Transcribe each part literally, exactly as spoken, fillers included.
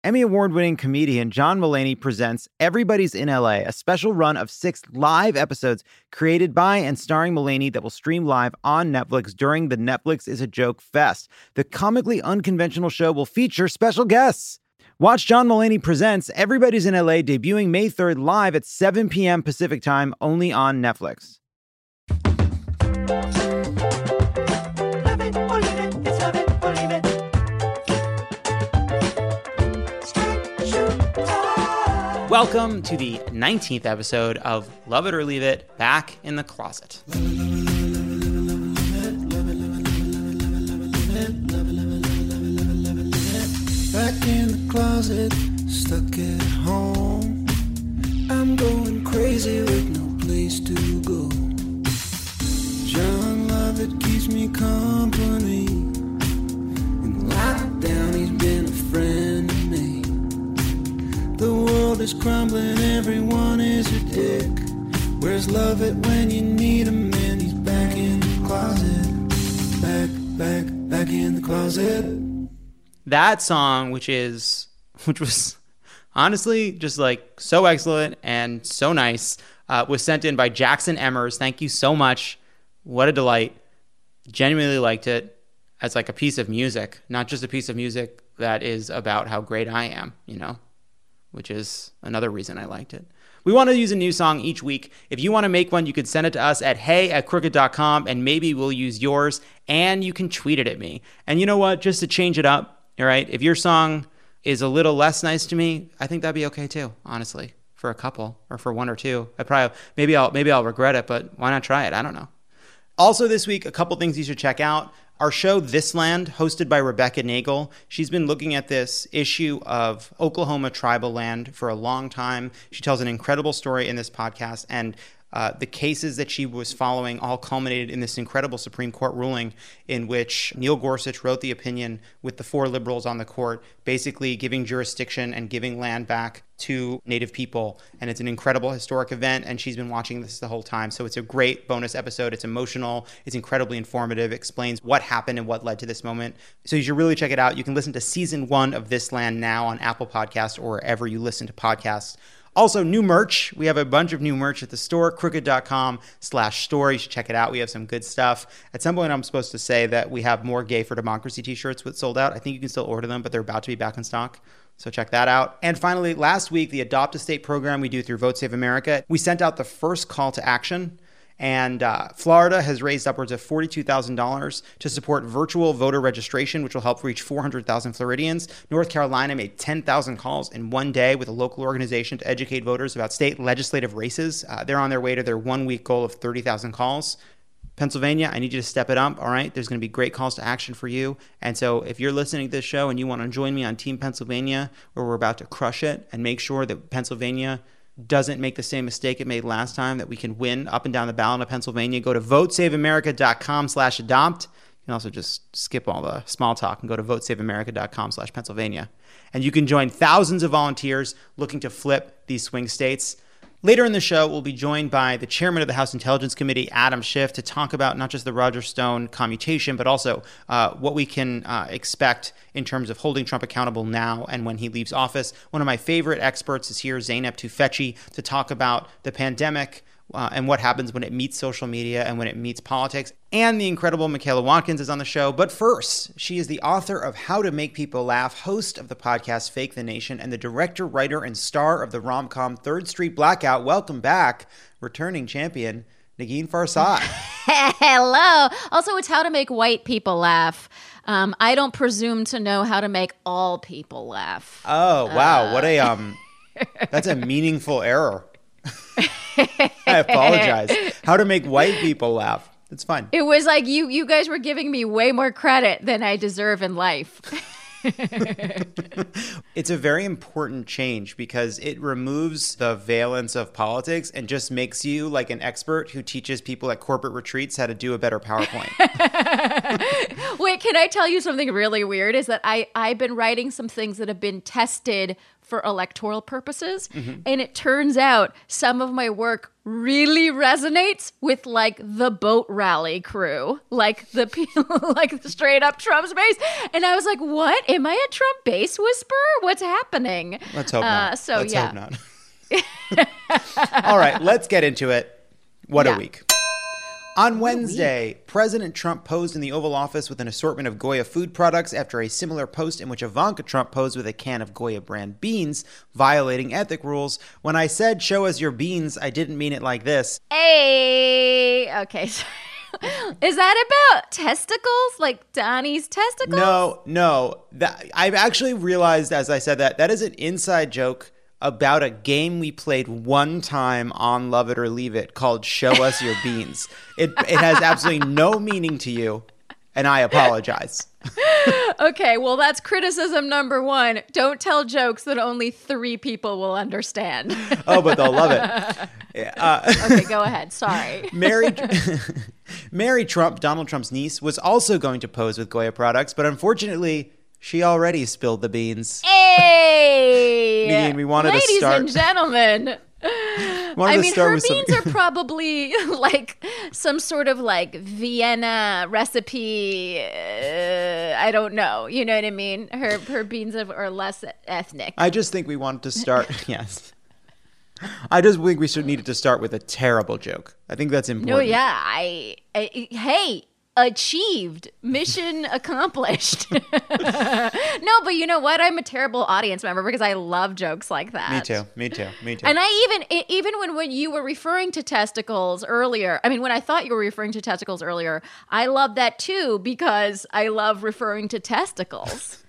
Emmy Award-winning comedian John Mulaney presents Everybody's in L A, a special run of six live episodes created by and starring Mulaney that will stream live on Netflix during the Netflix is a Joke Fest. The comically unconventional show will feature special guests. Watch John Mulaney Presents Everybody's in L A debuting May third live at seven p.m. Pacific Time only on Netflix. Welcome to the nineteenth episode of Love It or Leave It, Back in the Closet. Back in the closet, stuck at home. I'm going crazy with no place to go. John Lovett keeps me company. In lockdown, he's been a friend to me. The world is crumbling, everyone is a dick. Where's Lovett when you need him? And he's back in the closet. Back, back, back in the closet. That song, which is, which was honestly just like so excellent and so nice, uh, was sent in by Jackson Emmers. Thank you so much. What a delight. Genuinely liked it as like a piece of music, not just a piece of music that is about how great I am, you know, which is another reason I liked it. We want to use a new song each week. If you want to make one, you can send it to us at hey at crooked dot com, and maybe we'll use yours, and you can tweet it at me. And you know what? Just to change it up, all right, if your song is a little less nice to me, I think that'd be okay too, honestly, for a couple or for one or two. I probably, maybe I'll, maybe I'll regret it, but why not try it? I don't know. Also this week, a couple things you should check out. Our show, This Land, hosted by Rebecca Nagel. She's been looking at this issue of Oklahoma tribal land for a long time. She tells an incredible story in this podcast, and Uh, the cases that she was following all culminated in this incredible Supreme Court ruling in which Neil Gorsuch wrote the opinion with the four liberals on the court, basically giving jurisdiction and giving land back to Native people. And it's an incredible historic event, and she's been watching this the whole time. So it's a great bonus episode. It's emotional. It's incredibly informative. It explains what happened and what led to this moment. So you should really check it out. You can listen to season one of This Land now on Apple Podcasts or wherever you listen to podcasts. Also, new merch. We have a bunch of new merch at the store, crooked dot com slash store. You should check it out. We have some good stuff. At some point, I'm supposed to say that we have more Gay for Democracy t-shirts with sold out. I think you can still order them, but they're about to be back in stock. So check that out. And finally, last week, the Adopt a State program we do through Vote Save America, we sent out the first call to action. And uh, Florida has raised upwards of forty-two thousand dollars to support virtual voter registration, which will help reach four hundred thousand Floridians. North Carolina made ten thousand calls in one day with a local organization to educate voters about state legislative races. Uh, they're on their way to their one-week goal of thirty thousand calls. Pennsylvania, I need you to step it up, all right? There's going to be great calls to action for you. And so if you're listening to this show and you want to join me on Team Pennsylvania, where we're about to crush it and make sure that Pennsylvania doesn't make the same mistake it made last time, that we can win up and down the ballot of Pennsylvania, go to vote save america dot com slash adopt. You can also just skip all the small talk and go to vote save america dot com slash Pennsylvania. And you can join thousands of volunteers looking to flip these swing states. Later in the show, we'll be joined by the chairman of the House Intelligence Committee, Adam Schiff, to talk about not just the Roger Stone commutation, but also uh, what we can uh, expect in terms of holding Trump accountable now and when he leaves office. One of my favorite experts is here, Zeynep Tufekci, to talk about the pandemic uh, and what happens when it meets social media and when it meets politics. And the incredible Michaela Watkins is on the show. But first, she is the author of How to Make People Laugh, host of the podcast Fake the Nation, and the director, writer, and star of the rom-com Third Street Blackout. Welcome back, returning champion, Negin Farsad. Hello. Also, it's How to Make White People Laugh. Um, I don't presume to know how to make all people laugh. Oh, wow. Uh, What a, um, that's a meaningful error. I apologize. How to Make White People Laugh. It's fine. It was like you you guys were giving me way more credit than I deserve in life. It's a very important change because it removes the valence of politics and just makes you like an expert who teaches people at corporate retreats how to do a better PowerPoint. Wait, can I tell you something really weird? Is that I, I've been writing some things that have been tested for electoral purposes. Mm-hmm. And it turns out some of my work really resonates with like the boat rally crew, like the people, like the straight up Trump's base. And I was like, what? Am I a Trump base whisperer? What's happening? Let's hope Uh, not. so, let's yeah. hope not. All right, let's get into it. What Yeah. a week. On Wednesday, President Trump posed in the Oval Office with an assortment of Goya food products after a similar post in which Ivanka Trump posed with a can of Goya brand beans, violating ethic rules. When I said, show us your beans, I didn't mean it like this. Hey, okay. Sorry. Is that about testicles? Like Donnie's testicles? No, no. That, I've actually realized as I said that, that is an inside joke about a game we played one time on Love It or Leave It called Show Us Your Beans. It it has absolutely no meaning to you, and I apologize. Okay, well, that's criticism number one. Don't tell jokes that only three people will understand. Oh, but they'll love it. Uh, Okay, go ahead. Sorry. Mary, Mary Trump, Donald Trump's niece, was also going to pose with Goya products, but unfortunately, she already spilled the beans. Hey! Nadine, we wanted to Ladies start- and gentlemen. Wanted I to mean, start her with some- beans are probably like some sort of like Vienna recipe. Uh, I don't know. You know what I mean? Her her beans are are less ethnic. I just think we wanted to start. Yes. I just think we should needed to start with a terrible joke. I think that's important. No, yeah. I, I hey, achieved, mission accomplished. No, but you know what? I'm a terrible audience member because I love jokes like that. Me too. Me too. Me too. And I even e- even when when you were referring to testicles earlier, I mean, when I thought you were referring to testicles earlier, I love that too because I love referring to testicles.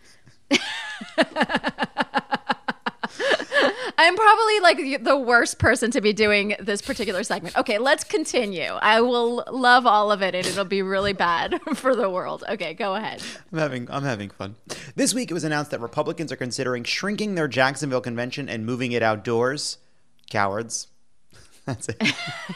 I'm probably like the worst person to be doing this particular segment. Okay, let's continue. I will love all of it and it'll be really bad for the world. Okay, go ahead. I'm having I'm having fun. This week it was announced that Republicans are considering shrinking their Jacksonville convention and moving it outdoors. Cowards. That's it.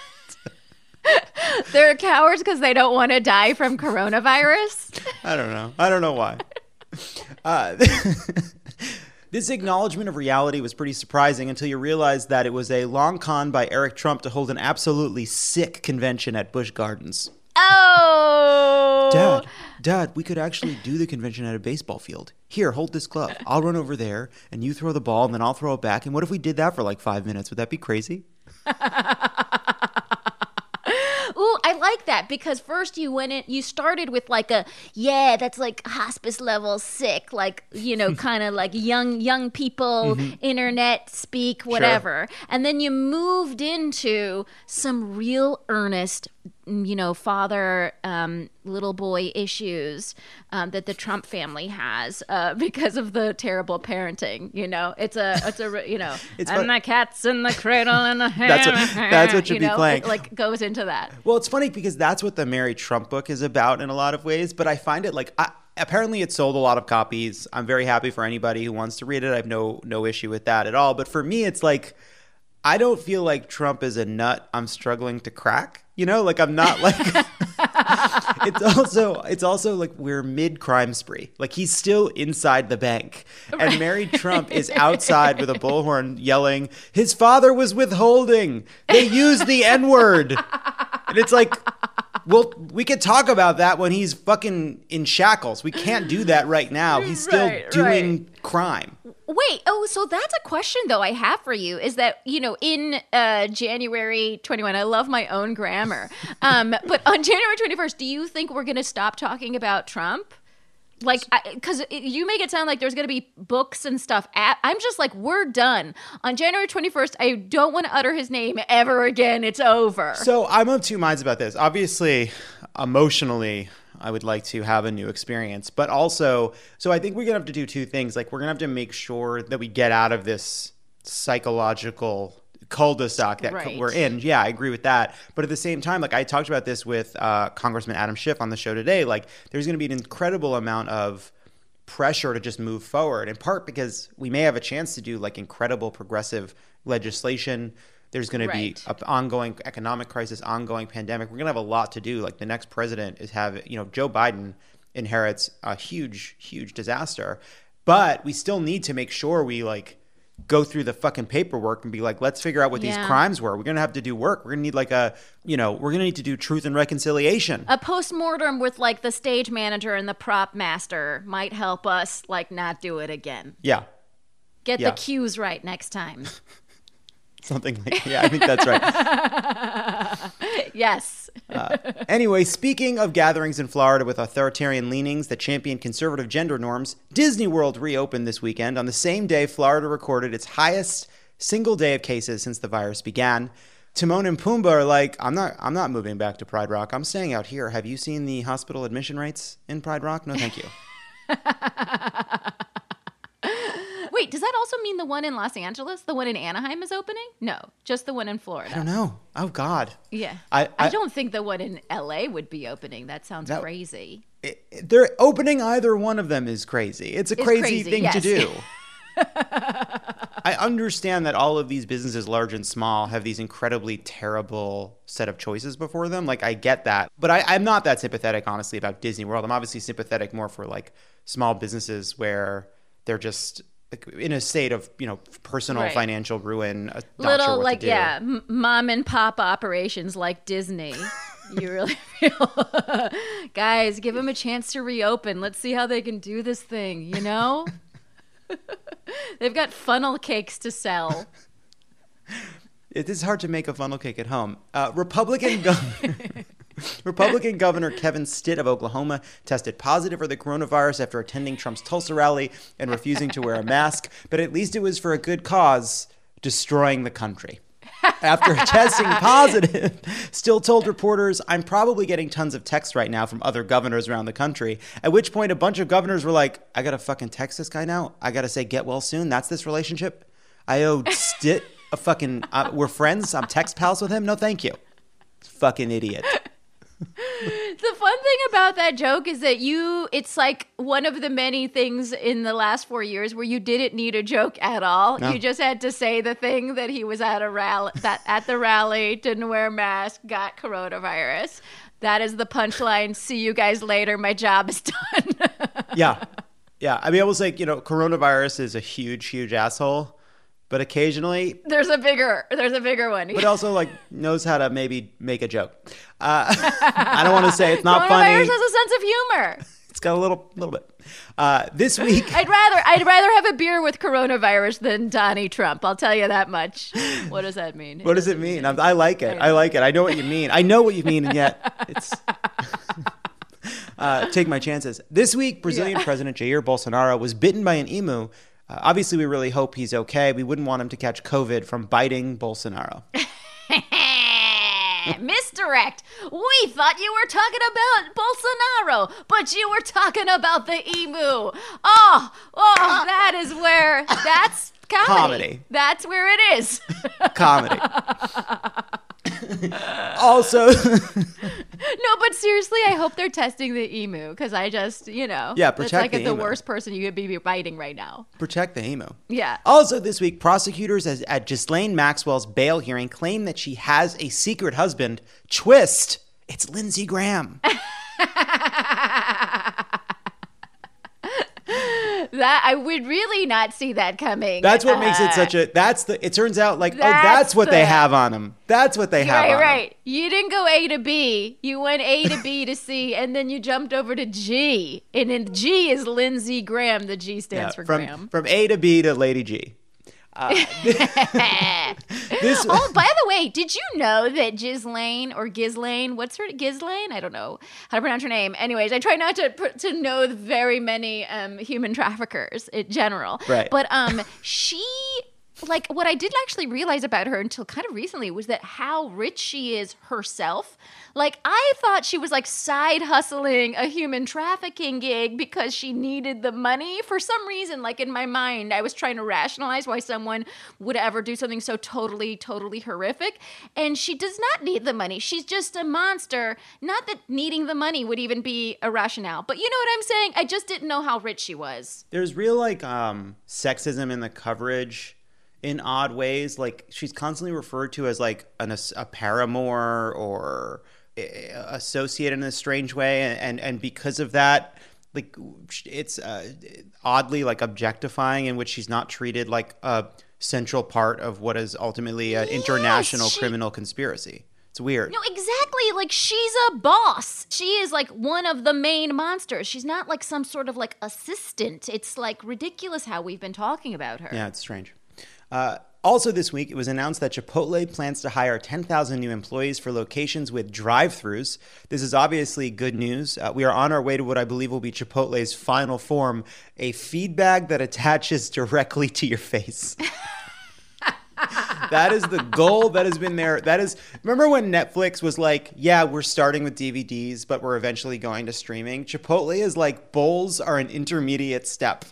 They're cowards because they don't want to die from coronavirus. I don't know. I don't know why. Uh, this acknowledgement of reality was pretty surprising until you realized that it was a long con by Eric Trump to hold an absolutely sick convention at Busch Gardens. Oh, Dad, Dad, we could actually do the convention at a baseball field. Here, hold this glove. I'll run over there, and you throw the ball, and then I'll throw it back. And what if we did that for like five minutes? Would that be crazy? Ooh, I like that because first you went in, you started with like a, yeah, that's like hospice level sick, like, you know, kind of like young, young people, internet speak, whatever. And then you moved into some real earnest, you know, father, um, little boy issues um, that the Trump family has uh, because of the terrible parenting. You know, it's a, it's a, you know, It's and fun- the cat's in the cradle and the hair. That's what- that's what should you be know, playing. It, like goes into that. Well, it's funny because that's what the Mary Trump book is about in a lot of ways, but I find it like I, apparently it sold a lot of copies. I'm very happy for anybody who wants to read it. I have no no issue with that at all. But for me, it's like I don't feel like Trump is a nut I'm struggling to crack. You know, like I'm not like it's also it's also like we're mid crime spree. Like he's still inside the bank. And Mary Trump is outside with a bullhorn yelling, his father was withholding. They used the N-word. And it's like, well, we could talk about that when he's fucking in shackles. We can't do that right now. He's still Right, doing crime. Wait, oh, so that's a question though I have for you is that, you know, in uh, January twenty-first, I love my own grammar, um, but on January twenty-first, do you think we're going to stop talking about Trump? Like, because you make it sound like there's going to be books and stuff. At, I'm just like, we're done. On January twenty-first, I don't want to utter his name ever again. It's over. So I'm of two minds about this. Obviously, emotionally, I would like to have a new experience. But also, so I think we're going to have to do two things. Like, we're going to have to make sure that we get out of this psychological cul-de-sac that Right. we're in. Yeah, I agree with that. But at the same time, like I talked about this with uh, Congressman Adam Schiff on the show today, like there's going to be an incredible amount of pressure to just move forward, in part because we may have a chance to do like incredible progressive legislation. There's going Right. to be an ongoing economic crisis, ongoing pandemic. We're going to have a lot to do. Like the next president is having, you know, Joe Biden inherits a huge, huge disaster. But we still need to make sure we like go through the fucking paperwork and be like, let's figure out what Yeah. these crimes were. We're going to have to do work. We're going to need like a, you know, we're going to need to do truth and reconciliation. A post-mortem with like the stage manager and the prop master might help us like not do it again. Yeah. Get Yeah. the cues right next time. Something like, yeah, I think that's right. Yes. Uh, anyway, speaking of gatherings in Florida with authoritarian leanings that champion conservative gender norms, Disney World reopened this weekend on the same day Florida recorded its highest single day of cases since the virus began. Timon and Pumbaa are like, I'm not I'm not moving back to Pride Rock. I'm staying out here. Have you seen the hospital admission rates in Pride Rock? No, thank you. Wait, does that also mean the one in Los Angeles? The one in Anaheim is opening? No, just the one in Florida. I don't know. Oh, God. Yeah. I- I, I- don't think the one in L A would be opening. That sounds That- crazy. It- it- they're opening either one of them is crazy. It's a It's crazy, crazy, thing to yes. do. I understand that all of these businesses, large and small, have these incredibly terrible set of choices before them. Like, I get that. But I, I'm not that sympathetic, honestly, about Disney World. I'm obviously sympathetic more for, like, small businesses where they're just like, in a state of, you know, personal Right. financial ruin. uh, Not Little, sure what like, to do. yeah, m- mom and pop operations like Disney. You really feel, guys, give them a chance to reopen. Let's see how they can do this thing, you know? They've got funnel cakes to sell. It is hard to make a funnel cake at home. Uh, Republican governor, Republican Governor Kevin Stitt of Oklahoma tested positive for the coronavirus after attending Trump's Tulsa rally and refusing to wear a mask. But at least it was for a good cause, destroying the country. After testing positive, Still told reporters, I'm probably getting tons of texts right now from other governors around the country. At which point a bunch of governors were like, I got to fucking text this guy now. I got to say, get well soon. That's this relationship. I owe Stitt a fucking, uh, we're friends. I'm text pals with him. No, thank you. Fucking idiot. The fun thing about that joke is that you, it's like one of the many things in the last four years where you didn't need a joke at all. No. You just had to say the thing that he was at a rally, that at the rally, didn't wear a mask, got coronavirus. That is the punchline. See you guys later. My job is done. Yeah. Yeah. I mean, I was like, you know, coronavirus is a huge, huge asshole. But occasionally, There's a bigger, there's a bigger one. but also like knows how to maybe make a joke. Uh, I don't want to say it's not Coronavirus funny. has a sense of humor. It's got a little, little bit. Uh, this week, I'd rather, I'd rather have a beer with coronavirus than Donnie Trump. I'll tell you that much. What does that mean? what does it mean? I'm, I like it. I like it. I know what you mean. I know what you mean, and yet it's. uh, take my chances. This week, Brazilian Yeah. President Jair Bolsonaro was bitten by an emu. Uh, obviously, we really hope he's okay. We wouldn't want him to catch COVID from biting Bolsonaro. Misdirect. We thought you were talking about Bolsonaro, but you were talking about the emu. Oh, oh, that is where that's comedy. Comedy. That's where it is. Comedy. Also, No, but seriously, I hope they're testing the emu because I just, you know, Yeah, it's protect like the the emu. worst person you could be biting right now. protect the emu. Yeah. Also this week, prosecutors as- at Ghislaine Maxwell's bail hearing claim that she has a secret husband. Twist, it's Lindsey Graham. That I would really not see that coming. That's what makes it Uh, such a, that's the, it turns out like, oh, That's that's what they the- have on him. That's what they have Right, on right. You didn't go A to B. You went A to B to C, and then you jumped over to G. And then G is Lindsey Graham. The G him. stands Yeah, for from, Graham. from A to B to Lady G. Uh, this, Oh, by the way, did you know that Ghislaine or Ghislaine, what's her Ghislaine? I don't know how to pronounce her name. Anyways, I try not to pr- to know very many um, human traffickers in general. Right. But um, she. Like, what I didn't actually realize about her until kind of recently was that how rich she is herself. Like, I thought she was like side hustling a human trafficking gig because she needed the money for some reason. Like, in my mind, I was trying to rationalize why someone would ever do something so totally, totally horrific. And she does not need the money. She's just a monster. Not that needing the money would even be a rationale. But you know what I'm saying? I just didn't know how rich she was. there's real like um, sexism in the coverage in odd ways. Like she's constantly referred to as like an, a paramour or associated in a strange way. And, and, and because of that, like it's uh, oddly like objectifying, in which she's not treated like a central part of what is ultimately an Yes, international she- criminal conspiracy. It's weird. No, exactly. Like, she's a boss. She is like one of the main monsters. She's not like some sort of like assistant. It's like ridiculous how we've been talking about her. Yeah, it's strange. Uh, also this week, it was announced that Chipotle plans to hire ten thousand new employees for locations with drive-thrus. This is obviously good news. Uh, we are on our way to what I believe will be Chipotle's final form, a feed bag that attaches directly to your face. That is the goal that has been there. That is, remember when Netflix was like, yeah, we're starting with D V Ds, but we're eventually going to streaming? Chipotle is like, bowls are an intermediate step.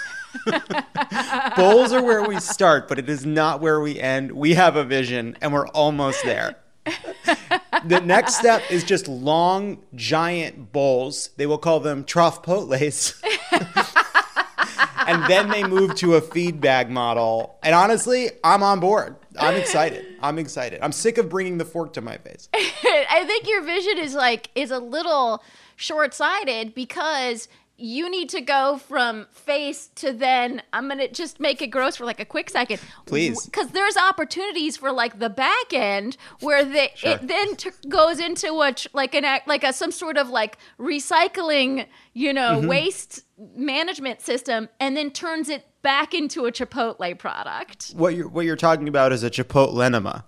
Bowls are where we start, but it is not where we end. We have a vision, and we're almost there. The next step is just long, giant bowls. They will call them trough-potles. And then they move to a feed bag model. And honestly, I'm on board. I'm excited. I'm excited. I'm sick of bringing the fork to my face. I think your vision is like is a little short-sighted because you need to go from face to then I'm going to just make it gross for like a quick second. Please. Because there's opportunities for like the back end where the, Sure. it then t- goes into a, tr- like an act- like a some sort of like recycling, you know, Mm-hmm. waste management system and then turns it back into a Chipotle product. What you're, what you're talking about is a Chipotle enema.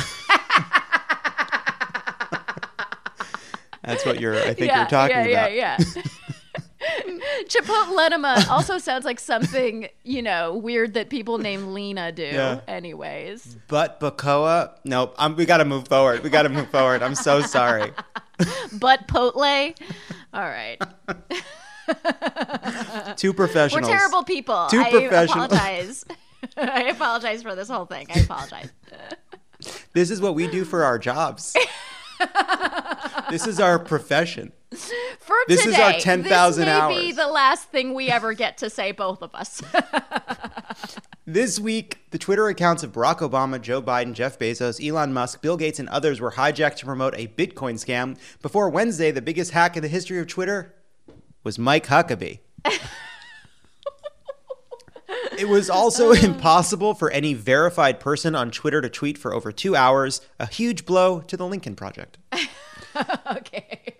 That's what you're, I think yeah, you're talking yeah, about. Yeah, yeah, Chipotle enema also sounds like something, you know, weird that people named Lena do. Yeah. Anyways. But Bacoa, nope. I'm, we got to move forward. We got to move forward. I'm so sorry. But Potle. All right. Two We're professionals. terrible people. Two I professional- apologize. I apologize for this whole thing. I apologize. This is what we do for our jobs. This is our profession. For This today, is our ten thousand this may be hours. the last thing we ever get to say, both of us. This week, the Twitter accounts of Barack Obama, Joe Biden, Jeff Bezos, Elon Musk, Bill Gates, and others were hijacked to promote a Bitcoin scam. Before Wednesday, the biggest hack in the history of Twitter was Mike Huckabee. It was also impossible for any verified person on Twitter to tweet for over two hours, a huge blow to the Lincoln Project. Okay.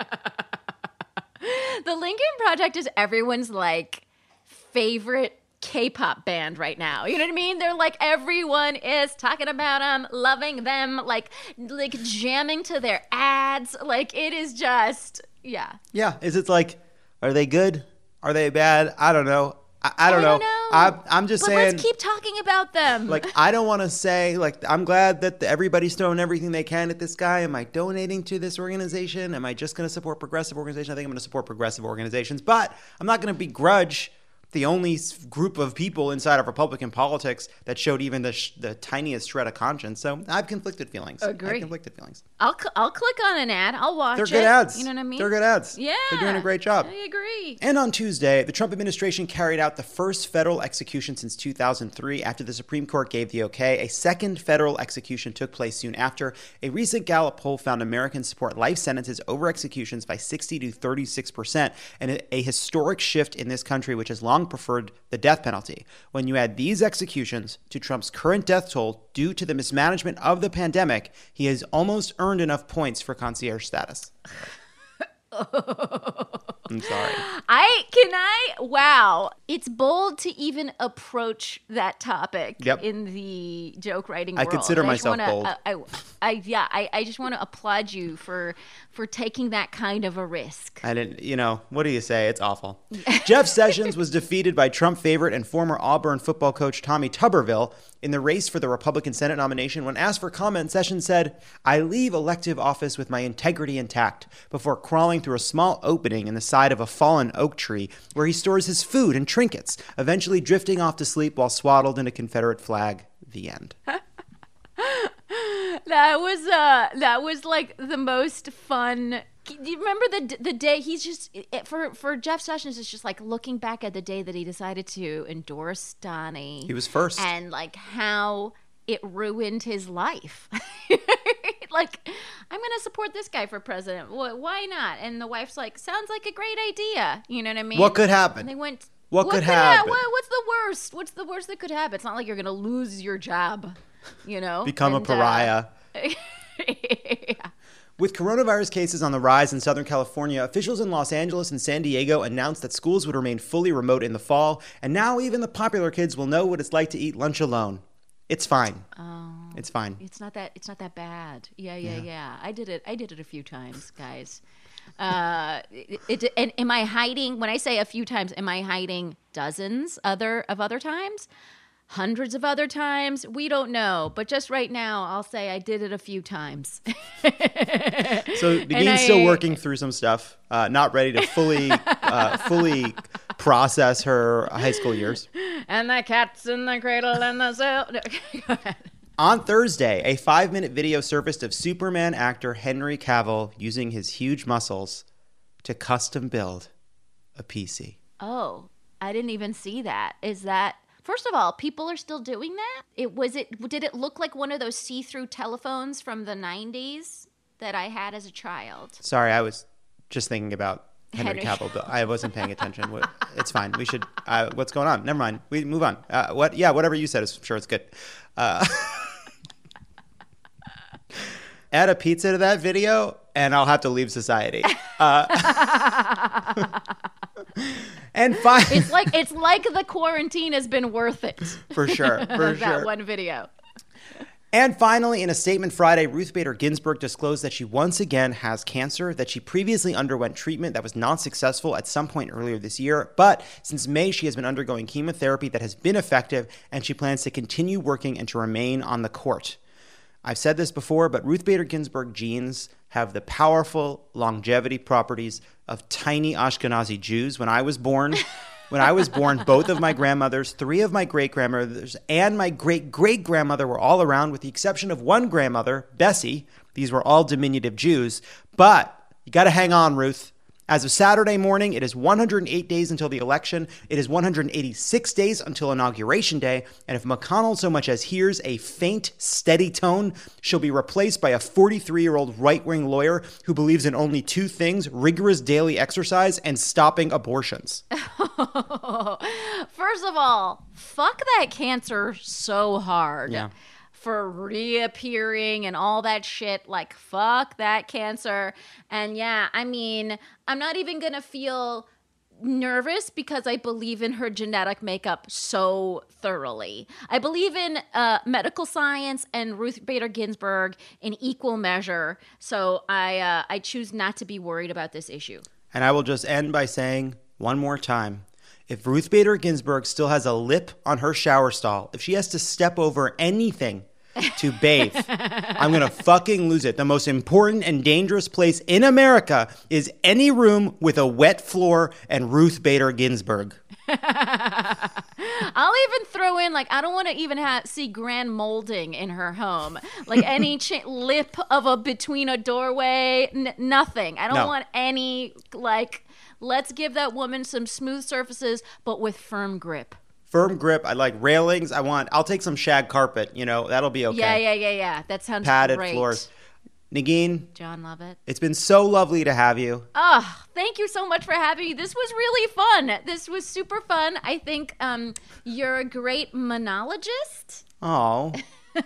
The Lincoln Project is everyone's like favorite K-pop band right now. You know what I mean? They're like, everyone is talking about them, loving them, like like jamming to their ads. Like, it is just, yeah. Yeah, is it like, are they good? Are they bad? I don't know. I, I don't I know. don't know. I, I'm just But saying. let's keep talking about them. Like, I don't want to say, like, I'm glad that everybody's throwing everything they can at this guy. Am I donating to this organization? Am I just going to support progressive organizations? I think I'm going to support progressive organizations. But I'm not going to begrudge the only s- group of people inside of Republican politics that showed even the, sh- the tiniest shred of conscience. So I have conflicted feelings. I Agree. have conflicted feelings. I'll cl- I'll click on an ad. I'll watch They're it. good ads. You know what I mean? They're good ads. Yeah. They're doing a great job. I agree. And on Tuesday, the Trump administration carried out the first federal execution since two thousand three after the Supreme Court gave the okay. A second federal execution took place soon after. A recent Gallup poll found Americans support life sentences over executions by sixty to thirty-six percent, and a historic shift in this country, which has long preferred the death penalty. When you add these executions to Trump's current death toll due to the mismanagement of the pandemic, he has almost earned enough points for concierge status. I'm sorry. I can I wow. It's bold to even approach that topic Yep. in the joke writing I world. consider And just myself wanna, bold. uh, I, I yeah, I, I just want to applaud you for for taking that kind of a risk. I didn't, you know, what do you say? It's awful. Jeff Sessions was defeated by Trump favorite and former Auburn football coach Tommy Tuberville in the race for the Republican Senate nomination. When asked for comment, Sessions said, "I leave elective office with my integrity intact," before crawling through a small opening in the side of a fallen oak tree where he stores his food and trinkets, eventually drifting off to sleep while swaddled in a Confederate flag. The end. That was uh that was like the most fun. Do you remember the the day he's just it, for for Jeff Sessions? It's just like looking back at the day that he decided to endorse Donnie. He was first. and like how it ruined his life. like, I'm going to support this guy for president. Wh- Why not? And the wife's like, sounds like a great idea. You know what I mean? What could happen? And they went, What, could, happen? Ha- what, what's the worst? What's the worst that could happen? It's not like you're going to lose your job, you know? Become and, a pariah. Uh, yeah. With coronavirus cases on the rise in Southern California, officials in Los Angeles and San Diego announced that schools would remain fully remote in the fall, and now even the popular kids will know what it's like to eat lunch alone. It's fine. Oh, It's fine. it's not that. It's not that bad. Yeah, yeah, yeah. yeah. I did it. I did it a few times, guys. Uh, it, it, and am I hiding? When I say a few times, am I hiding dozens other of other times? Hundreds of other times? We don't know. But just right now, I'll say I did it a few times. So Nagine's I- still working through some stuff, uh, not ready to fully, uh, fully process her high school years. And the cat's in the cradle and the cell. No, go ahead. On Thursday, a five-minute video surfaced of Superman actor Henry Cavill using his huge muscles to custom build a P C. Oh, I didn't even see that. Is that first of all, people are still doing that? It was it did it look like one of those see-through telephones from the nineties that I had as a child? Sorry, I was just thinking about Henry Henry. Cavill. But I wasn't paying attention. What- It's fine. We should. Uh, what's going on? Never mind. We move on. Uh, what? Yeah, whatever you said is sure it's good. Uh, add a pizza to that video, and I'll have to leave society. Uh, and fine. It's like it's like the quarantine has been worth it. For sure. For that sure. one video. And finally, in a statement Friday, Ruth Bader Ginsburg disclosed that she once again has cancer, that she previously underwent treatment that was not successful at some point earlier this year. But since May, she has been undergoing chemotherapy that has been effective, and she plans to continue working and to remain on the court. I've said this before, but Ruth Bader Ginsburg genes have the powerful longevity properties of tiny Ashkenazi Jews. When I was born, when I was born, both of my grandmothers, three of my great-grandmothers, and my great-great-grandmother were all around, with the exception of one grandmother, Bessie. These were all diminutive Jews. But you got to hang on, Ruth. As of Saturday morning, it is one hundred eight days until the election. It is one hundred eighty-six days until Inauguration Day. And if McConnell so much as hears a faint, steady tone, she'll be replaced by a forty-three-year-old right-wing lawyer who believes in only two things: rigorous daily exercise and stopping abortions. First of all, fuck that cancer so hard. Yeah. For reappearing and all that shit. Like, fuck that cancer. And yeah, I mean, I'm not even going to feel nervous because I believe in her genetic makeup so thoroughly. I believe in uh, medical science and Ruth Bader Ginsburg in equal measure. So I, uh, I choose not to be worried about this issue. And I will just end by saying one more time, if Ruth Bader Ginsburg still has a lip on her shower stall, if she has to step over anything to bathe, I'm going to fucking lose it. The most important and dangerous place in America is any room with a wet floor and Ruth Bader Ginsburg. I'll even throw in, like, I don't want to even have, see grand molding in her home. Like any ch- lip of a between a doorway, n- nothing. I don't No. want any, like, let's give that woman some smooth surfaces, but with firm grip. Firm grip. I like railings. I want, I'll take some shag carpet. You know, that'll be okay. Yeah, yeah, yeah, yeah. That sounds Padded great. floors. Nagin, John Lovett. it's been so lovely to have you. Oh, thank you so much for having me. This was really fun. This was super fun. I think um, you're a great monologist. Oh,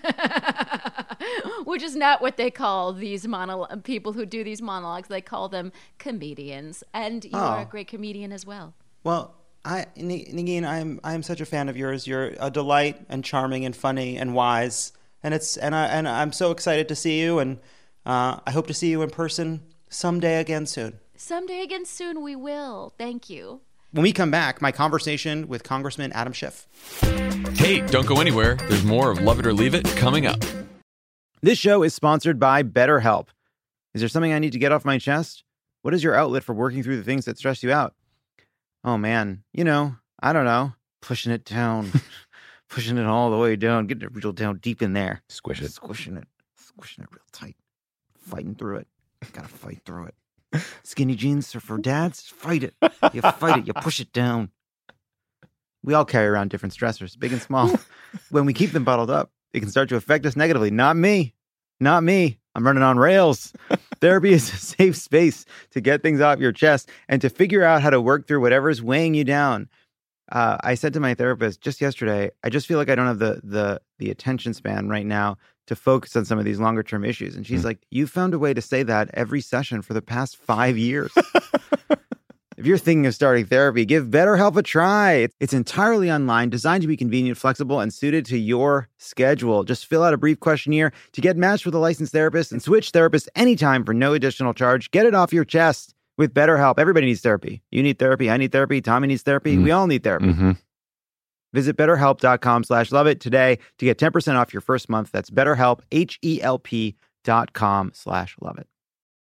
Which is not what they call these monolo- people who do these monologues. They call them comedians. And you are Oh. a great comedian as well. well, I, N- Nagin, I'm, I'm such a fan of yours. You're a delight and charming and funny and wise. And it's, and I, and I'm so excited to see you. And uh, I hope to see you in person someday again soon. Someday again soon we will. Thank you. When we come back, my conversation with Congressman Adam Schiff. Hey, don't go anywhere. There's more of Love It or Leave It coming up. This show is sponsored by BetterHelp. Is there something I need to get off my chest? What is your outlet for working through the things that stress you out? Oh, man. You know, I don't know. Pushing it down. Pushing it all the way down. Getting it real down deep in there. Squish it. Squishing it. Squishing it real tight. Fighting through it. Gotta fight through it. Skinny jeans are for dads. Fight it. You fight it. You push it down. We all carry around different stressors, big and small. When we keep them bottled up, it can start to affect us negatively. Not me. Not me. I'm running on rails. Therapy is a safe space to get things off your chest and to figure out how to work through whatever's weighing you down. Uh, I said to my therapist just yesterday, I just feel like I don't have the the the attention span right now to focus on some of these longer term issues. And she's mm. like, you found a way to say that every session for the past five years. If you're thinking of starting therapy, give BetterHelp a try. It's entirely online, designed to be convenient, flexible, and suited to your schedule. Just fill out a brief questionnaire to get matched with a licensed therapist and switch therapists anytime for no additional charge. Get it off your chest with BetterHelp. Everybody needs therapy. You need therapy. I need therapy. Tommy needs therapy. Mm. We all need therapy. Mm-hmm. Visit betterhelp.com slash love it today to get ten percent off your first month. That's BetterHelp, H-E-L-P dot com slash love it.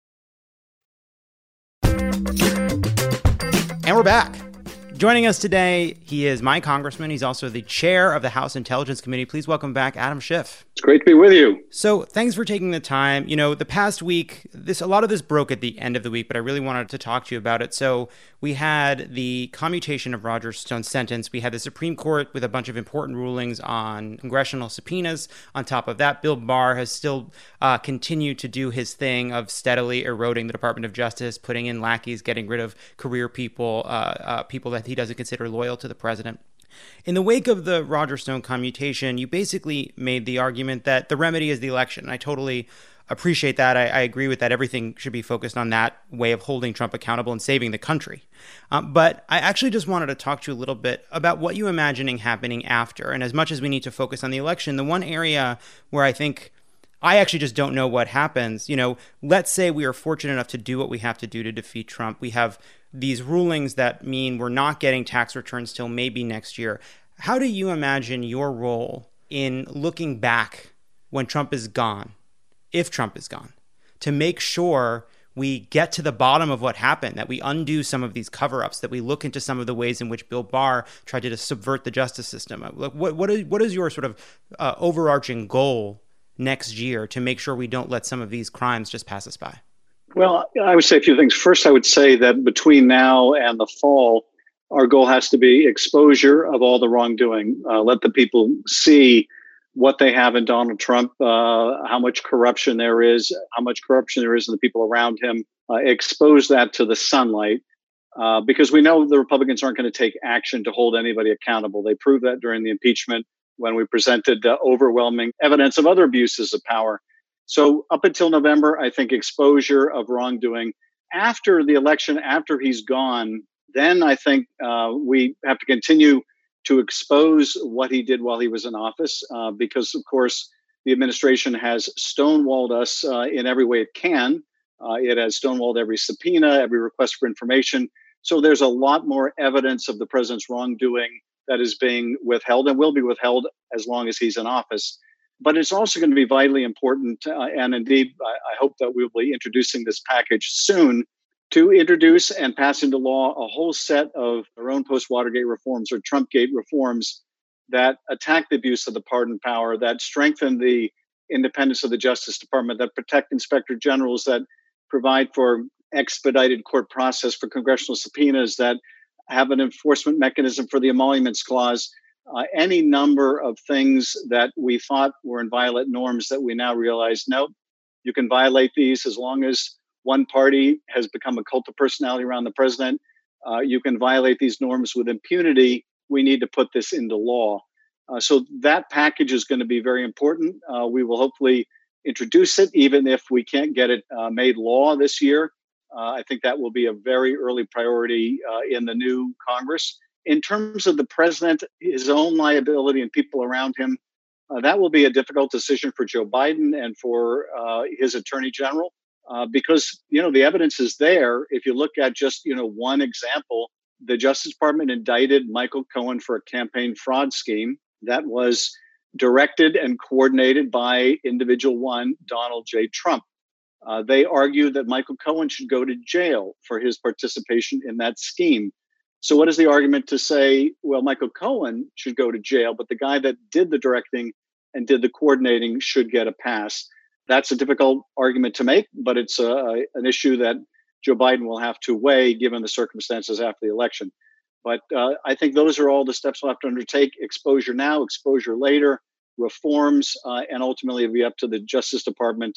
And we're back. Joining us today, he is my congressman. He's also the chair of the House Intelligence Committee. Please welcome back Adam Schiff. It's great to be with you. So thanks for taking the time. You know, the past week, this a lot of this broke at the end of the week, but I really wanted to talk to you about it. So we had the commutation of Roger Stone's sentence. We had the Supreme Court with a bunch of important rulings on congressional subpoenas. On top of that, Bill Barr has still uh, continued to do his thing of steadily eroding the Department of Justice, putting in lackeys, getting rid of career people, uh, uh, people that he doesn't consider loyal to the president. In the wake of the Roger Stone commutation, you basically made the argument that the remedy is the election. And I totally appreciate that. I, I agree with that. Everything should be focused on that way of holding Trump accountable and saving the country. Um, but I actually just wanted to talk to you a little bit about what you're imagining happening after. And as much as we need to focus on the election, the one area where I think I actually just don't know what happens, you know, let's say we are fortunate enough to do what we have to do to defeat Trump. We have these rulings that mean we're not getting tax returns till maybe next year. How do you imagine your role in looking back when Trump is gone, if Trump is gone, to make sure we get to the bottom of what happened, that we undo some of these cover-ups, that we look into some of the ways in which Bill Barr tried to subvert the justice system? What, what, is, what is your sort of uh, overarching goal next year to make sure we don't let some of these crimes just pass us by? Well, I would say a few things. First, I would say that between now and the fall, our goal has to be exposure of all the wrongdoing. Uh, let the people see what they have in Donald Trump, uh, how much corruption there is, how much corruption there is in the people around him. Uh, expose that to the sunlight, uh, because we know the Republicans aren't going to take action to hold anybody accountable. They proved that during the impeachment when we presented uh, overwhelming evidence of other abuses of power. So up until November, I think exposure of wrongdoing. After the election, after he's gone, then I think uh, we have to continue to expose what he did while he was in office, uh, because, of course, the administration has stonewalled us uh, in every way it can. Uh, it has stonewalled every subpoena, every request for information. So there's a lot more evidence of the president's wrongdoing that is being withheld and will be withheld as long as he's in office. But it's also going to be vitally important, uh, and indeed, I, I hope that we'll be introducing this package soon, to introduce and pass into law a whole set of our own post-Watergate reforms or Trumpgate reforms that attack the abuse of the pardon power, that strengthen the independence of the Justice Department, that protect inspector generals, that provide for expedited court process for congressional subpoenas, that have an enforcement mechanism for the emoluments clause. Uh, any number of things that we thought were in violent norms that we now realize, no, you can violate these as long as one party has become a cult of personality around the president. Uh, you can violate these norms with impunity. We need to put this into law. Uh, so that package is going to be very important. Uh, we will hopefully introduce it, even if we can't get it uh, made law this year. Uh, I think that will be a very early priority uh, in the new Congress. In terms of the president, his own liability and people around him, uh, that will be a difficult decision for Joe Biden and for uh, his attorney general, uh, because, you know, the evidence is there. If you look at just, you know, one example, the Justice Department indicted Michael Cohen for a campaign fraud scheme that was directed and coordinated by individual one, Donald J. Trump. Uh, they argued that Michael Cohen should go to jail for his participation in that scheme. So what is the argument to say, well, Michael Cohen should go to jail, but the guy that did the directing and did the coordinating should get a pass? That's a difficult argument to make, but it's a, an issue that Joe Biden will have to weigh given the circumstances after the election. But uh, I think those are all the steps we'll have to undertake: exposure now, exposure later, reforms, uh, and ultimately it'll be up to the Justice Department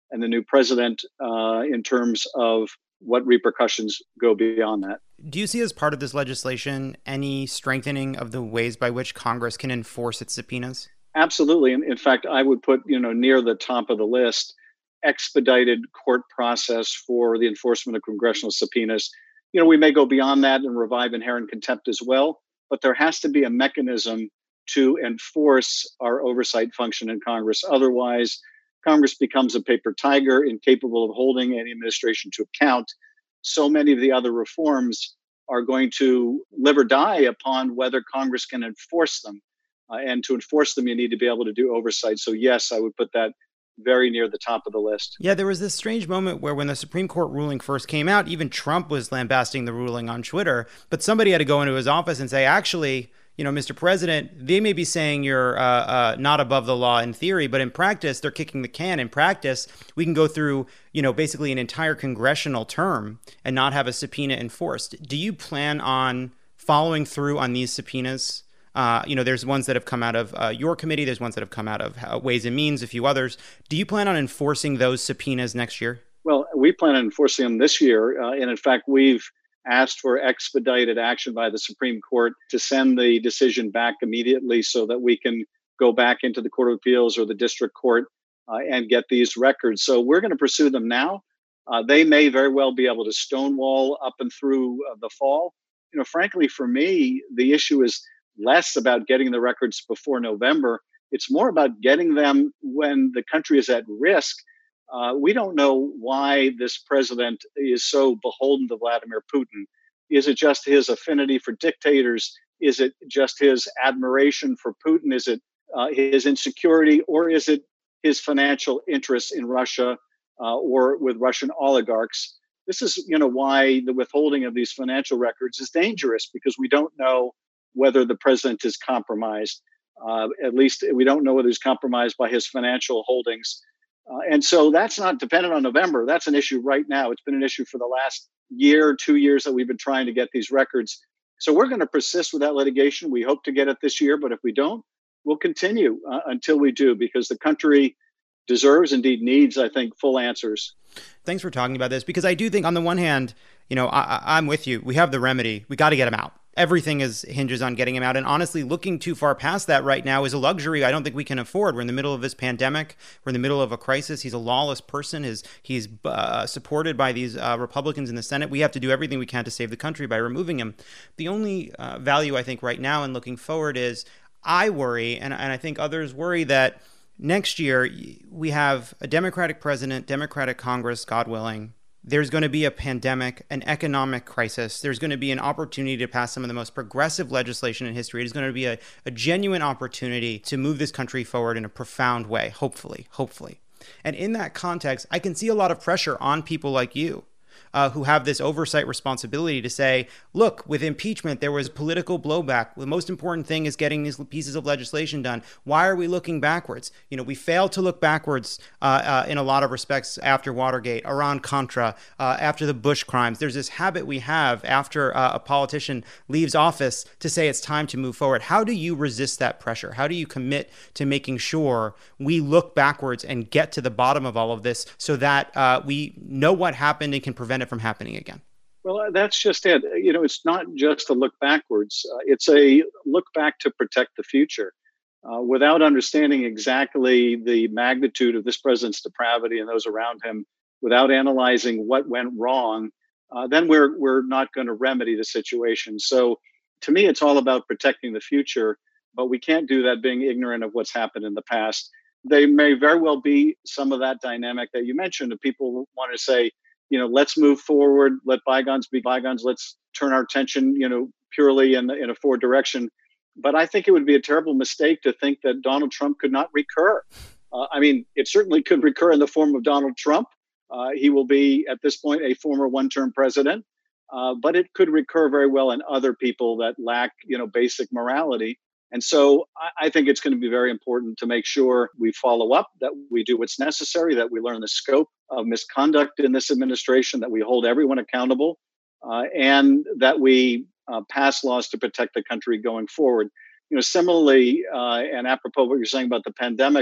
and the new president uh, in terms of what repercussions go beyond that. Do you see as part of this legislation any strengthening of the ways by which Congress can enforce its subpoenas? Absolutely. In, in fact, I would put, you know, near the top of the list, expedited court process for the enforcement of congressional subpoenas. You know, we may go beyond that and revive inherent contempt as well, but there has to be a mechanism to enforce our oversight function in Congress. Otherwise, Congress becomes a paper tiger, incapable of holding any administration to account. So many of the other reforms are going to live or die upon whether Congress can enforce them. Uh, and to enforce them, you need to be able to do oversight. So yes, I would put that very near the top of the list. Yeah, there was this strange moment where when the Supreme Court ruling first came out, even Trump was lambasting the ruling on Twitter, but somebody had to go into his office and say, actually, you know, Mister President, they may be saying you're uh, uh, not above the law in theory, but in practice, they're kicking the can. In practice, we can go through, you know, basically an entire congressional term and not have a subpoena enforced. Do you plan on following through on these subpoenas? Uh, you know, there's ones that have come out of uh, your committee. There's ones that have come out of uh, Ways and Means, a few others. Do you plan on enforcing those subpoenas next year? Well, we plan on enforcing them this year. Uh, and in fact, we've asked for expedited action by the Supreme Court to send the decision back immediately so that we can go back into the Court of Appeals or the district court uh, and get these records. So we're going to pursue them now. Uh, they may very well be able to stonewall up and through uh, the fall. You know, frankly, for me, the issue is less about getting the records before November. It's more about getting them when the country is at risk. Uh, we don't know why this president is so beholden to Vladimir Putin. Is it just his affinity for dictators? Is it just his admiration for Putin? Is it uh, his insecurity, or is it his financial interests in Russia uh, or with Russian oligarchs? This is, you know, why the withholding of these financial records is dangerous, because we don't know whether the president is compromised. Uh, at least we don't know whether he's compromised by his financial holdings. Uh, and so that's not dependent on November. That's an issue right now. It's been an issue for the last year, two years that we've been trying to get these records. So we're going to persist with that litigation. We hope to get it this year, but if we don't, we'll continue uh, until we do, because the country deserves, indeed needs, I think, full answers. Thanks for talking about this, because I do think on the one hand, you know, I, I'm with you. We have the remedy. We got to get him out. Everything is hinges on getting him out. And honestly, looking too far past that right now is a luxury I don't think we can afford. We're in the middle of this pandemic. We're in the middle of a crisis. He's a lawless person. His, he's uh, supported by these uh, Republicans in the Senate. We have to do everything we can to save the country by removing him. The only uh, value I think right now and looking forward is I worry, and, and I think others worry, that next year we have a Democratic president, Democratic Congress, God willing. There's going to be a pandemic, an economic crisis. There's going to be an opportunity to pass some of the most progressive legislation in history. It is going to be a, a genuine opportunity to move this country forward in a profound way, hopefully, hopefully. And in that context, I can see a lot of pressure on people like you, Uh, who have this oversight responsibility to say, look, with impeachment, there was political blowback. The most important thing is getting these pieces of legislation done. Why are we looking backwards? You know, we failed to look backwards uh, uh, in a lot of respects after Watergate, Iran-Contra, uh, after the Bush crimes. There's this habit we have after uh, a politician leaves office to say it's time to move forward. How do you resist that pressure? How do you commit to making sure we look backwards and get to the bottom of all of this so that uh, we know what happened and can prevent it from happening again? Well, that's just it. You know, it's not just a look backwards. Uh, it's a look back to protect the future. Uh, without understanding exactly the magnitude of this president's depravity and those around him, without analyzing what went wrong, uh, then we're we're not going to remedy the situation. So, to me, it's all about protecting the future. But we can't do that being ignorant of what's happened in the past. There may very well be some of that dynamic that you mentioned, that people want to say, you know, let's move forward, let bygones be bygones, let's turn our attention, you know, purely in, in a forward direction. But I think it would be a terrible mistake to think that Donald Trump could not recur. Uh, I mean, it certainly could recur in the form of Donald Trump. Uh, he will be, at this point, a former one-term president. Uh, but it could recur very well in other people that lack, you know, basic morality. And so I, I think it's going to be very important to make sure we follow up, that we do what's necessary, that we learn the scope of misconduct in this administration, that we hold everyone accountable, uh, and that we uh, pass laws to protect the country going forward. You know, similarly, uh, and apropos what you're saying about the pandemic,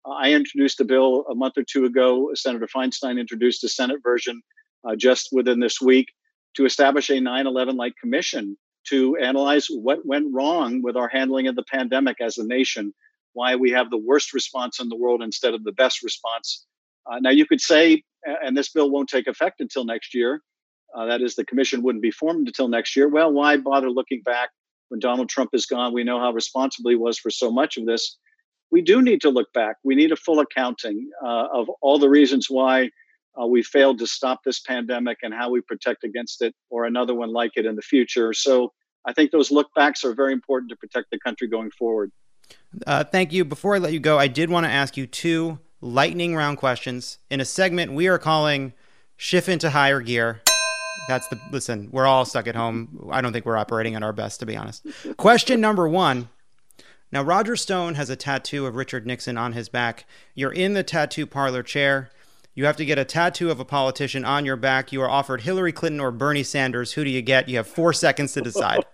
I introduced a bill a month or two ago. Senator Feinstein introduced a Senate version uh, just within this week to establish a nine eleven-like commission to analyze what went wrong with our handling of the pandemic as a nation, why we have the worst response in the world instead of the best response. Uh, now, you could say, and this bill won't take effect until next year, uh, that is, the commission wouldn't be formed until next year. Well, why bother looking back when Donald Trump is gone? We know how responsible he was for so much of this. We do need to look back. We need a full accounting uh, of all the reasons why uh, we failed to stop this pandemic and how we protect against it or another one like it in the future. So I think those look backs are very important to protect the country going forward. Uh, thank you. Before I let you go, I did want to ask you two lightning round questions in a segment we are calling Shift into Higher Gear. That's the, listen, we're all stuck at home. I don't think we're operating at our best, to be honest. Question number one. Now, Roger Stone has a tattoo of Richard Nixon on his back. You're in the tattoo parlor chair. You have to get a tattoo of a politician on your back. You are offered Hillary Clinton or Bernie Sanders. Who do you get? You have four seconds to decide.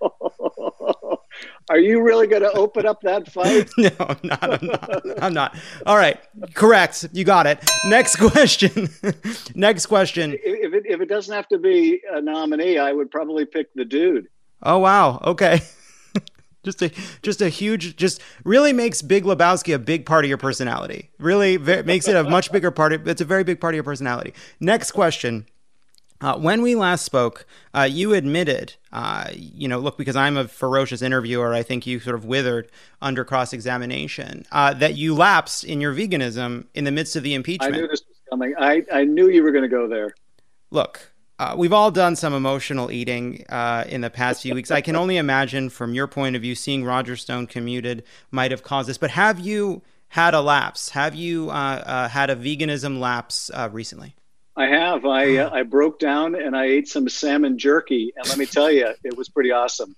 Are you really going to open up that fight? No, I'm not, I'm not. I'm not. All right. Correct. You got it. Next question. Next question. If it, if it doesn't have to be a nominee, I would probably pick the dude. Oh, wow. Okay. Just a just a huge, just really makes Big Lebowski a big part of your personality. Really ve- makes it a much bigger part of, it's a very big part of your personality. Next question. Uh, when we last spoke, uh, you admitted, uh, you know, look, because I'm a ferocious interviewer, I think you sort of withered under cross-examination, uh, that you lapsed in your veganism in the midst of the impeachment. I knew this was coming. I, I knew you were going to go there. Look. Uh, we've all done some emotional eating uh, in the past few weeks. I can only imagine from your point of view, seeing Roger Stone commuted might have caused this. But have you had a lapse? Have you uh, uh, had a veganism lapse uh, recently? I have. I uh, I broke down and I ate some salmon jerky. And let me tell you, it was pretty awesome.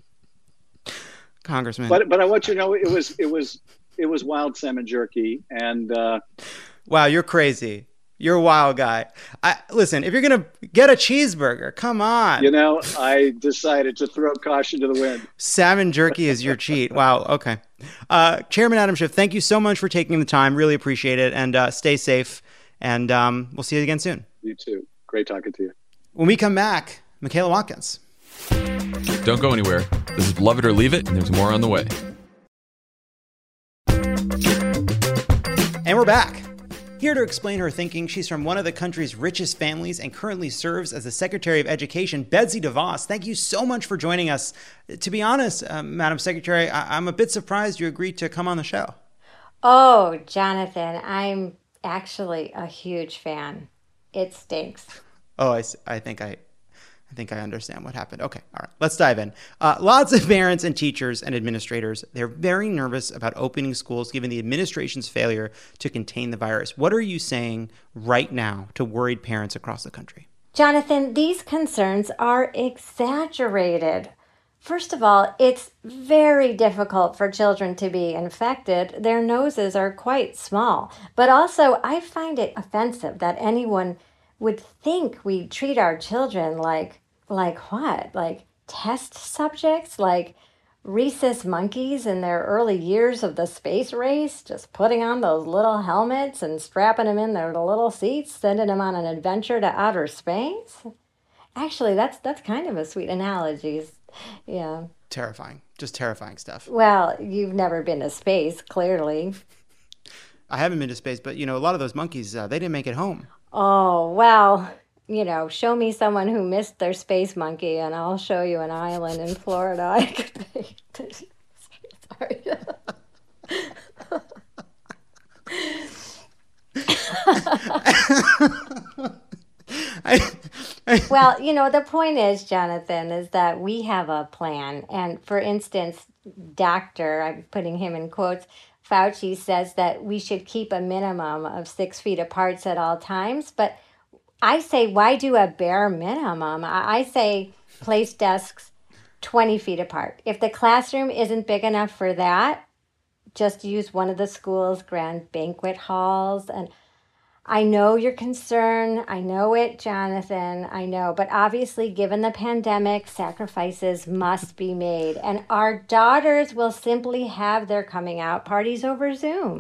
Congressman. But but I want you to know, it was, it was, it was wild salmon jerky. And uh, wow, you're crazy. You're a wild guy. I, listen, if you're going to get a cheeseburger, come on. You know, I decided to throw caution to the wind. Salmon jerky is your cheat. Wow. Okay. Uh, Chairman Adam Schiff, thank you so much for taking the time. Really appreciate it. And uh, stay safe. And um, we'll see you again soon. You too. Great talking to you. When we come back, Michaela Watkins. Don't go anywhere. This is Love It or Leave It, and there's more on the way. And we're back. Here to explain her thinking, she's from one of the country's richest families and currently serves as the Secretary of Education, Betsy DeVos. Thank you so much for joining us. To be honest, uh, Madam Secretary, I- I'm a bit surprised you agreed to come on the show. Oh, Jonathan, I'm actually a huge fan. It stinks. Oh, I, I think I... I think I understand what happened. Okay, all right, let's dive in. Uh, lots of parents and teachers and administrators, they're very nervous about opening schools given the administration's failure to contain the virus. What are you saying right now to worried parents across the country? Jonathan, these concerns are exaggerated. First of all, it's very difficult for children to be infected. Their noses are quite small. But also, I find it offensive that anyone would think we treat our children like Like what? Like test subjects? Like rhesus monkeys in their early years of the space race? Just putting on those little helmets and strapping them in their little seats, sending them on an adventure to outer space? Actually, that's that's kind of a sweet analogy. Yeah. Terrifying. Just terrifying stuff. Well, you've never been to space, clearly. I haven't been to space, but, you know, a lot of those monkeys, uh, they didn't make it home. Oh, well... You know, show me someone who missed their space monkey, and I'll show you an island in Florida. I could be. Sorry. I, I, well, you know, the point is, Jonathan, is that we have a plan. And for instance, Doctor, I'm putting him in quotes, Fauci says that we should keep a minimum of six feet apart at all times. But I say, why do a bare minimum? I say place desks twenty feet apart. If the classroom isn't big enough for that, just use one of the school's grand banquet halls. And I know your concern. I know it, Jonathan. I know. But obviously, given the pandemic, sacrifices must be made. And our daughters will simply have their coming out parties over Zoom.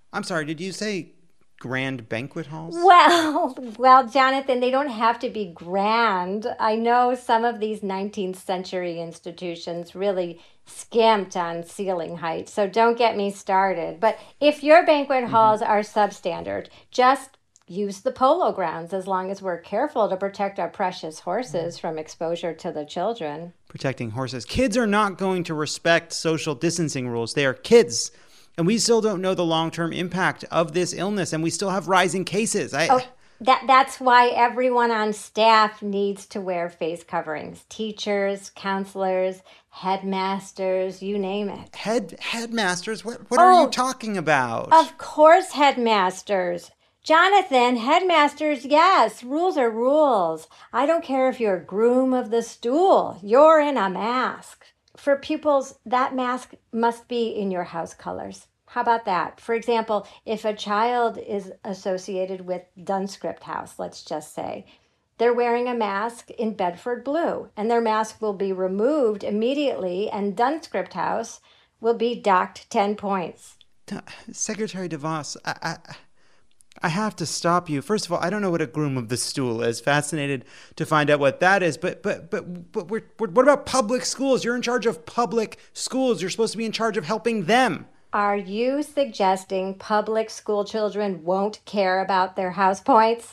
I'm sorry, did you say grand banquet halls? Well, well, Jonathan, they don't have to be grand. I know some of these nineteenth century institutions really skimped on ceiling height, so don't get me started. But if your banquet Mm-hmm. halls are substandard, just use the polo grounds as long as we're careful to protect our precious horses from exposure to the children. Protecting horses. Kids are not going to respect social distancing rules. They are kids. And we still don't know the long-term impact of this illness, and we still have rising cases. I, Oh, that that's why everyone on staff needs to wear face coverings. Teachers, counselors, headmasters, you name it. head headmasters, what what are Oh, you talking about? Of course, headmasters. Jonathan, headmasters, yes, rules are rules. I don't care if you're groom of the stool, you're in a mask. For pupils, that mask must be in your house colors. How about that? For example, if a child is associated with Dunscript House, let's just say, they're wearing a mask in Bedford blue, and their mask will be removed immediately, and Dunscript House will be docked ten points. Secretary DeVos, I, I I have to stop you. First of all, I don't know what a groom of the stool is. Fascinated to find out what that is. But but but but we're, we're, what about public schools? You're in charge of public schools. You're supposed to be in charge of helping them. Are you suggesting public school children won't care about their house points?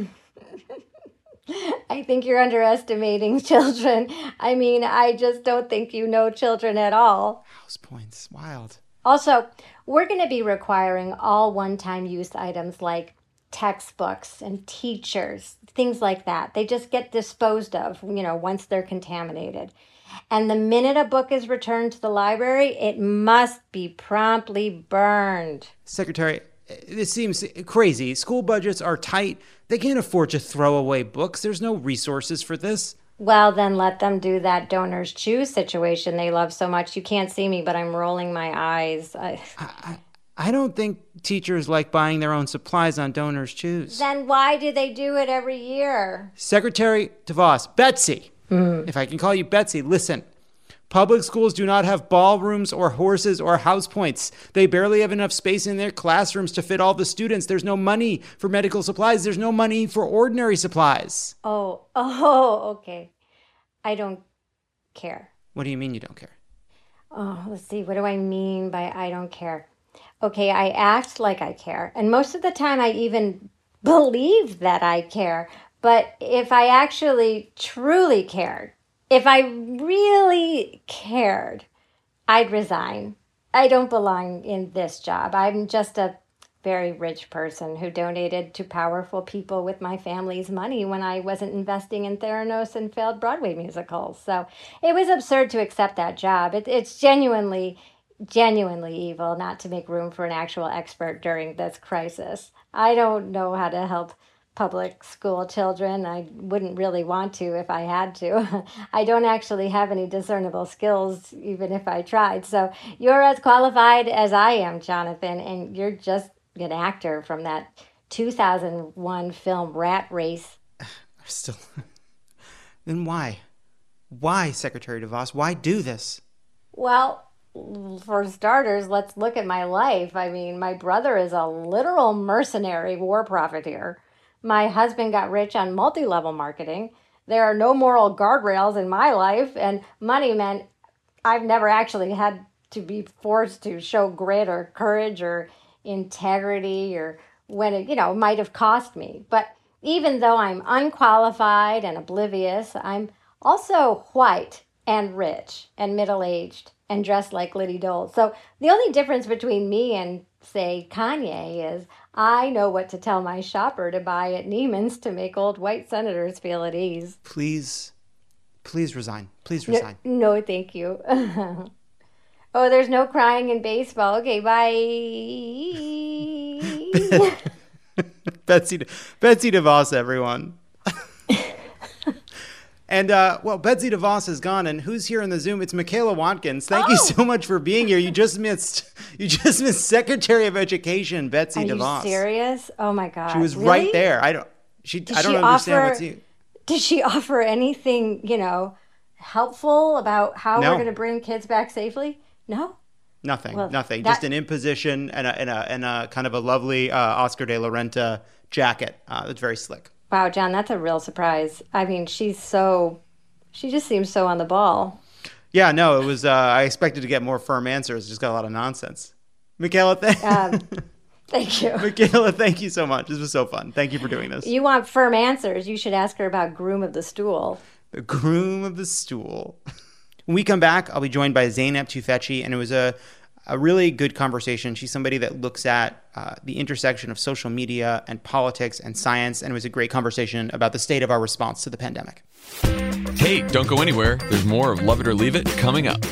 I think you're underestimating children. I mean, I just don't think you know children at all. House points, wild. Also, we're going to be requiring all one-time use items like textbooks and teachers, things like that. They just get disposed of, you know, once they're contaminated. And the minute a book is returned to the library, it must be promptly burned. Secretary, this seems crazy. School budgets are tight. They can't afford to throw away books. There's no resources for this. Well, then let them do that donors choose situation they love so much. You can't see me, but I'm rolling my eyes. I... I don't think teachers like buying their own supplies on Donors Choose. Then why do they do it every year? Secretary DeVos, Betsy, if I can call you Betsy, listen. Public schools do not have ballrooms or horses or house points. They barely have enough space in their classrooms to fit all the students. There's no money for medical supplies. There's no money for ordinary supplies. Oh, oh, okay. I don't care. What do you mean you don't care? Oh, let's see. What do I mean by I don't care? Okay, I act like I care. And most of the time I even believe that I care. But if I actually truly cared, if I really cared, I'd resign. I don't belong in this job. I'm just a very rich person who donated to powerful people with my family's money when I wasn't investing in Theranos and failed Broadway musicals. So it was absurd to accept that job. It, it's genuinely, genuinely evil not to make room for an actual expert during this crisis. I don't know how to help public school children. I wouldn't really want to if I had to. I don't actually have any discernible skills, even if I tried. So you're as qualified as I am, Jonathan, and you're just an actor from that two thousand one film Rat Race. Still. Then why? Why, Secretary DeVos? Why do this? Well, for starters, let's look at my life. I mean, my brother is a literal mercenary war profiteer. My husband got rich on multi-level marketing. There are no moral guardrails in my life, and money meant I've never actually had to be forced to show grit or courage or integrity, or when it, you know, might have cost me. But even though I'm unqualified and oblivious, I'm also white and rich and middle-aged and dressed like Liddy Dole. So the only difference between me and, say, Kanye is I know what to tell my shopper to buy at Neiman's to make old white senators feel at ease. Please, please resign. Please resign. No, no thank you. Oh, there's no crying in baseball. Okay, bye. Betsy, Betsy DeVos, everyone. And, uh, well, Betsy DeVos is gone, and who's here in the Zoom? It's Michaela Watkins. Thank Oh. you so much for being here. You just missed, you just missed Secretary of Education Betsy Are DeVos. you serious? Oh my God. She was Really? right there. I don't, she, Did I don't she understand offer- what's you. Did she offer anything, you know, helpful about how No. we're going to bring kids back safely? No? Nothing, Well, nothing. that- Just an imposition and a, and a, and a kind of a lovely uh, Oscar de la Renta jacket. Uh, it's very slick. Wow, John, that's a real surprise. I mean, she's so, she just seems so on the ball. Yeah, no, it was, uh, I expected to get more firm answers. Just got a lot of nonsense. Michaela, th- Um, thank you. Michaela, thank you so much. This was so fun. Thank you for doing this. You want firm answers. You should ask her about Groom of the Stool. The groom of the stool. When we come back, I'll be joined by Zeynep Tufekci, and it was a, a really good conversation. She's somebody that looks at uh, the intersection of social media and politics and science, and it was a great conversation about the state of our response to the pandemic. Hey, don't go anywhere. There's more of Love It or Leave It coming up.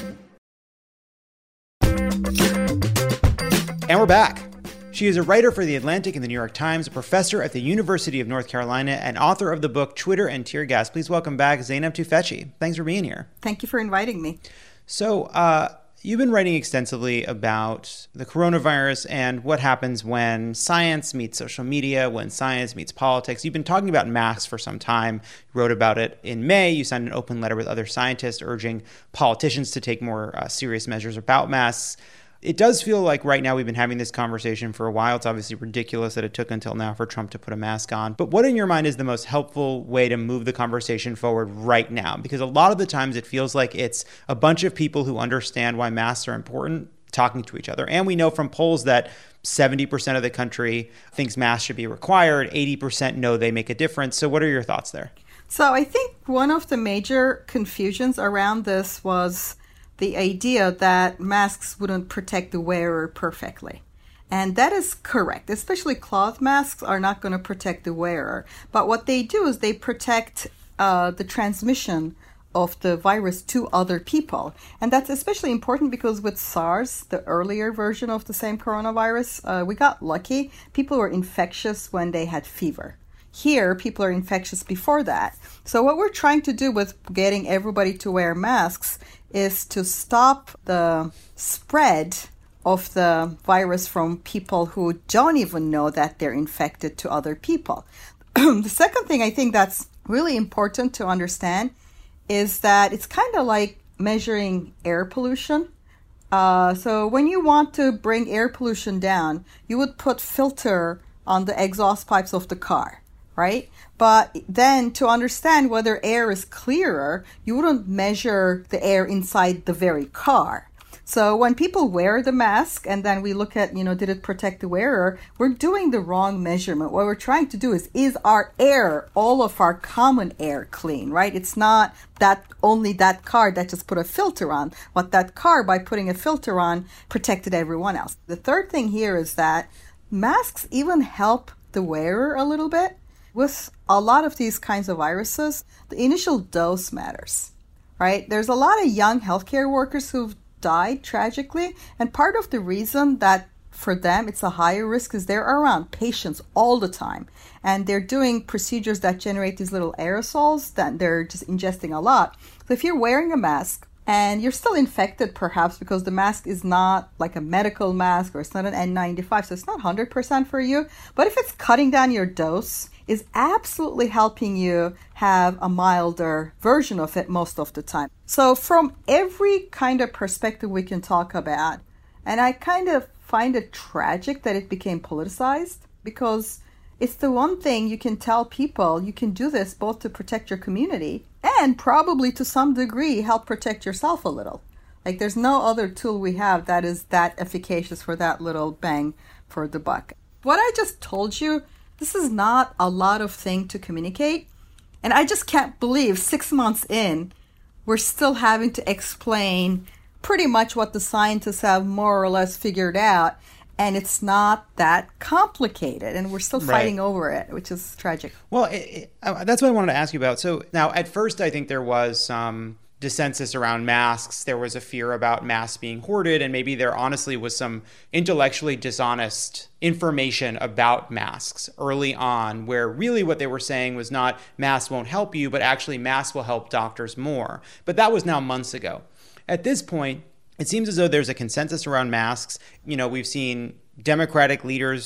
And we're back. She is a writer for The Atlantic and The New York Times, a professor at the University of North Carolina, and author of the book Twitter and Tear Gas. Please welcome back Zeynep Tufekci. Thanks for being here. Thank you for inviting me. So, uh, you've been writing extensively about the coronavirus and what happens when science meets social media, when science meets politics. You've been talking about masks for some time. You wrote about it in May. You signed an open letter with other scientists urging politicians to take more uh, serious measures about masks. It does feel like right now we've been having this conversation for a while. It's obviously ridiculous that it took until now for Trump to put a mask on. But what in your mind is the most helpful way to move the conversation forward right now? Because a lot of the times it feels like it's a bunch of people who understand why masks are important talking to each other. And we know from polls that seventy percent of the country thinks masks should be required. eighty percent know they make a difference. So what are your thoughts there? So I think one of the major confusions around this was the idea that masks wouldn't protect the wearer perfectly. And that is correct. Especially cloth masks are not going to protect the wearer. But what they do is they protect uh, the transmission of the virus to other people. And that's especially important because with SARS, the earlier version of the same coronavirus, uh, we got lucky. People were infectious when they had fever. Here, people are infectious before that. So what we're trying to do with getting everybody to wear masks is to stop the spread of the virus from people who don't even know that they're infected to other people. The second thing I think that's really important to understand is that it's kind of like measuring air pollution. Uh, so when you want to bring air pollution down, you would put filter on the exhaust pipes of the car, right? But then to understand whether air is clearer, you wouldn't measure the air inside the very car. So when people wear the mask and then we look at, you know, did it protect the wearer, we're doing the wrong measurement. What we're trying to do is, is our air, all of our common air clean, right? It's not that only that car that just put a filter on. What that car, by putting a filter on, protected everyone else. The third thing here is that masks even help the wearer a little bit. With a lot of these kinds of viruses, the initial dose matters, right? There's a lot of young healthcare workers who've died tragically, and part of the reason that for them it's a higher risk is they're around patients all the time, and they're doing procedures that generate these little aerosols that they're just ingesting a lot. So if you're wearing a mask and you're still infected perhaps because the mask is not like a medical mask or it's not an N ninety-five, so it's not one hundred percent for you, but if it's cutting down your dose, is absolutely helping you have a milder version of it most of the time. So from every kind of perspective we can talk about, and I kind of find it tragic that it became politicized, because it's the one thing you can tell people, you can do this both to protect your community and probably to some degree help protect yourself a little. Like there's no other tool we have that is that efficacious for that little bang for the buck. What I just told you, this is not a lot of thing to communicate. And I just can't believe six months in, we're still having to explain pretty much what the scientists have more or less figured out. And it's not that complicated. And we're still fighting right. over it, which is tragic. Well, it, it, uh, that's what I wanted to ask you about. So now at first, I think there was some dissensus around masks. There was a fear about masks being hoarded, and maybe there honestly was some intellectually dishonest information about masks early on, where really what they were saying was not masks won't help you, but actually masks will help doctors more. But that was now months ago. At this point, it seems as though there's a consensus around masks. You know, we've seen Democratic leaders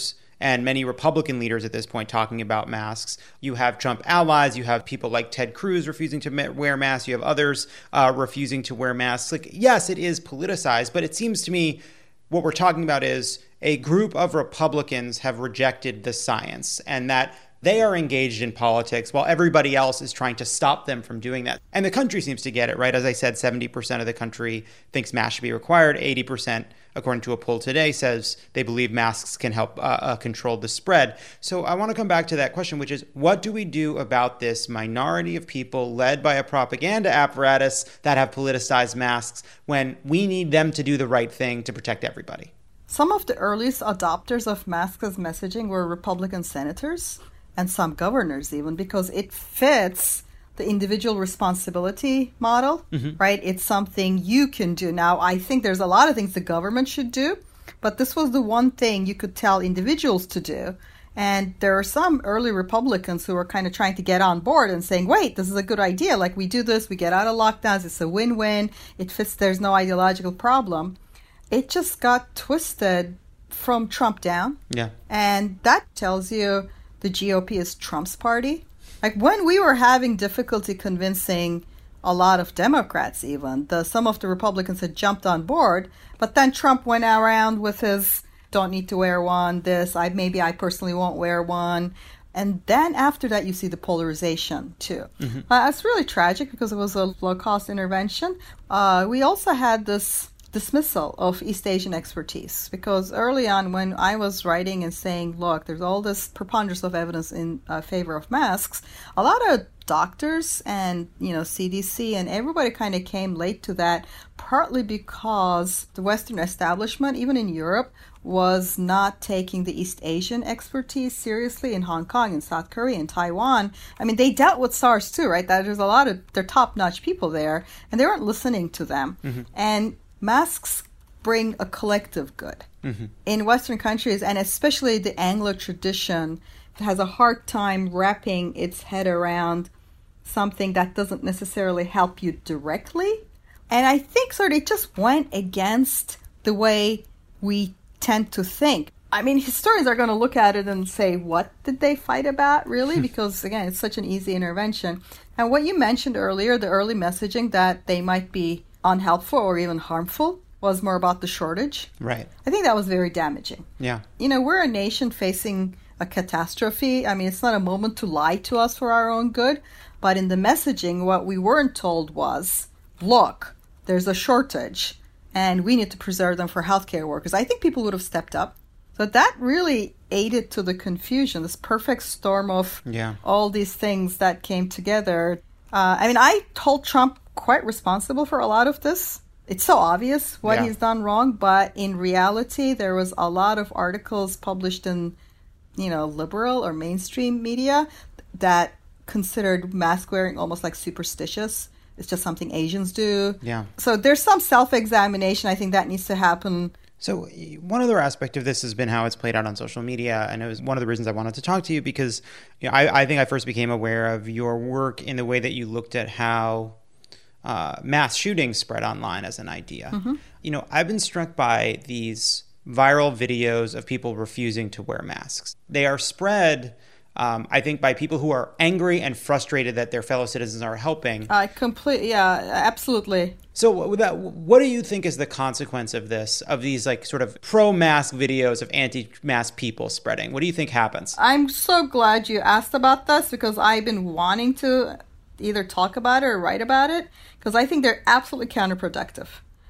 and many Republican leaders at this point talking about masks. You have Trump allies. You have people like Ted Cruz refusing to wear masks. You have others uh, refusing to wear masks. Like, yes, it is politicized, but it seems to me what we're talking about is a group of Republicans have rejected the science, and that they are engaged in politics while everybody else is trying to stop them from doing that. And the country seems to get it, right? As I said, seventy percent of the country thinks masks should be required. eighty percent, according to a poll today, says they believe masks can help uh, uh, control the spread. So I want to come back to that question, which is, what do we do about this minority of people led by a propaganda apparatus that have politicized masks when we need them to do the right thing to protect everybody? Some of the earliest adopters of masks as messaging were Republican senators and some governors even, because it fits the individual responsibility model, mm-hmm. right? It's something you can do. Now, I think there's a lot of things the government should do, but this was the one thing you could tell individuals to do. And there are some early Republicans who were kind of trying to get on board and saying, wait, this is a good idea. Like, we do this, we get out of lockdowns, it's a win-win, it fits, there's no ideological problem. It just got twisted from Trump down. Yeah. And that tells you the G O P is Trump's party. Like, when we were having difficulty convincing a lot of Democrats even, the some of the Republicans had jumped on board, but then Trump went around with his don't need to wear one, this, I maybe I personally won't wear one. And then after that, you see the polarization too. Mm-hmm. Uh, it's really tragic because it was a low-cost intervention. Uh, we also had this dismissal of East Asian expertise, because early on when I was writing and saying, look, there's all this preponderance of evidence in uh, favor of masks, a lot of doctors and, you know, C D C and everybody kind of came late to that, partly because the Western establishment, even in Europe, was not taking the East Asian expertise seriously in Hong Kong and South Korea and Taiwan. I mean, they dealt with SARS too, right? That there's a lot of, they're top-notch people there, and they weren't listening to them. Mm-hmm. And masks bring a collective good. Mm-hmm. In Western countries, and especially the Anglo tradition, has a hard time wrapping its head around something that doesn't necessarily help you directly. And I think sort of it just went against the way we tend to think. I mean, historians are going to look at it and say, what did they fight about, really? Because, again, it's such an easy intervention. And what you mentioned earlier, the early messaging that they might be unhelpful or even harmful, was more about the shortage. Right. I think that was very damaging. Yeah. You know, we're a nation facing a catastrophe. I mean, it's not a moment to lie to us for our own good. But in the messaging, what we weren't told was, look, there's a shortage and we need to preserve them for healthcare workers. I think people would have stepped up. So that really aided to the confusion, this perfect storm of yeah. all these things that came together. Uh, I mean, I hold Trump quite responsible for a lot of this. It's so obvious what yeah. he's done wrong, but in reality, there was a lot of articles published in, you know, liberal or mainstream media that considered mask wearing almost like superstitious. It's just something Asians do. Yeah. So there's some self-examination. I think that needs to happen. So one other aspect of this has been how it's played out on social media. And it was one of the reasons I wanted to talk to you because, you know, I, I think I first became aware of your work in the way that you looked at how uh, mass shootings spread online as an idea. Mm-hmm. You know, I've been struck by these viral videos of people refusing to wear masks. They are spread, um, I think, by people who are angry and frustrated that their fellow citizens are helping. I completely, yeah, absolutely. So with that, what do you think is the consequence of this, of these like sort of pro-mask videos of anti-mask people spreading? What do you think happens? I'm so glad you asked about this because I've been wanting to either talk about it or write about it because I think they're absolutely counterproductive.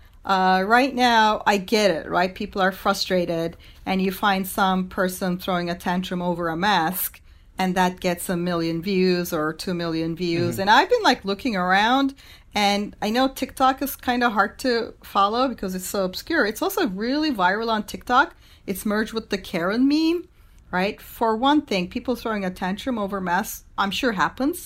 Uh, right now, I get it, right? People are frustrated and you find some person throwing a tantrum over a mask and that gets a million views or two million views. Mm-hmm. And I've been like looking around and I know TikTok is kind of hard to follow because it's so obscure. It's also really viral on TikTok. It's merged with the Karen meme, right? For one thing, people throwing a tantrum over masks, I'm sure happens.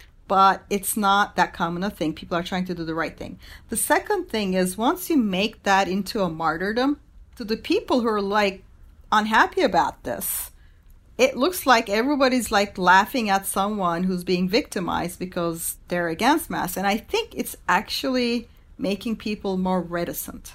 But it's not that common a thing. People are trying to do the right thing. The second thing is once you make that into a martyrdom, to the people who are like unhappy about this, it looks like everybody's like laughing at someone who's being victimized because they're against masks. And I think it's actually making people more reticent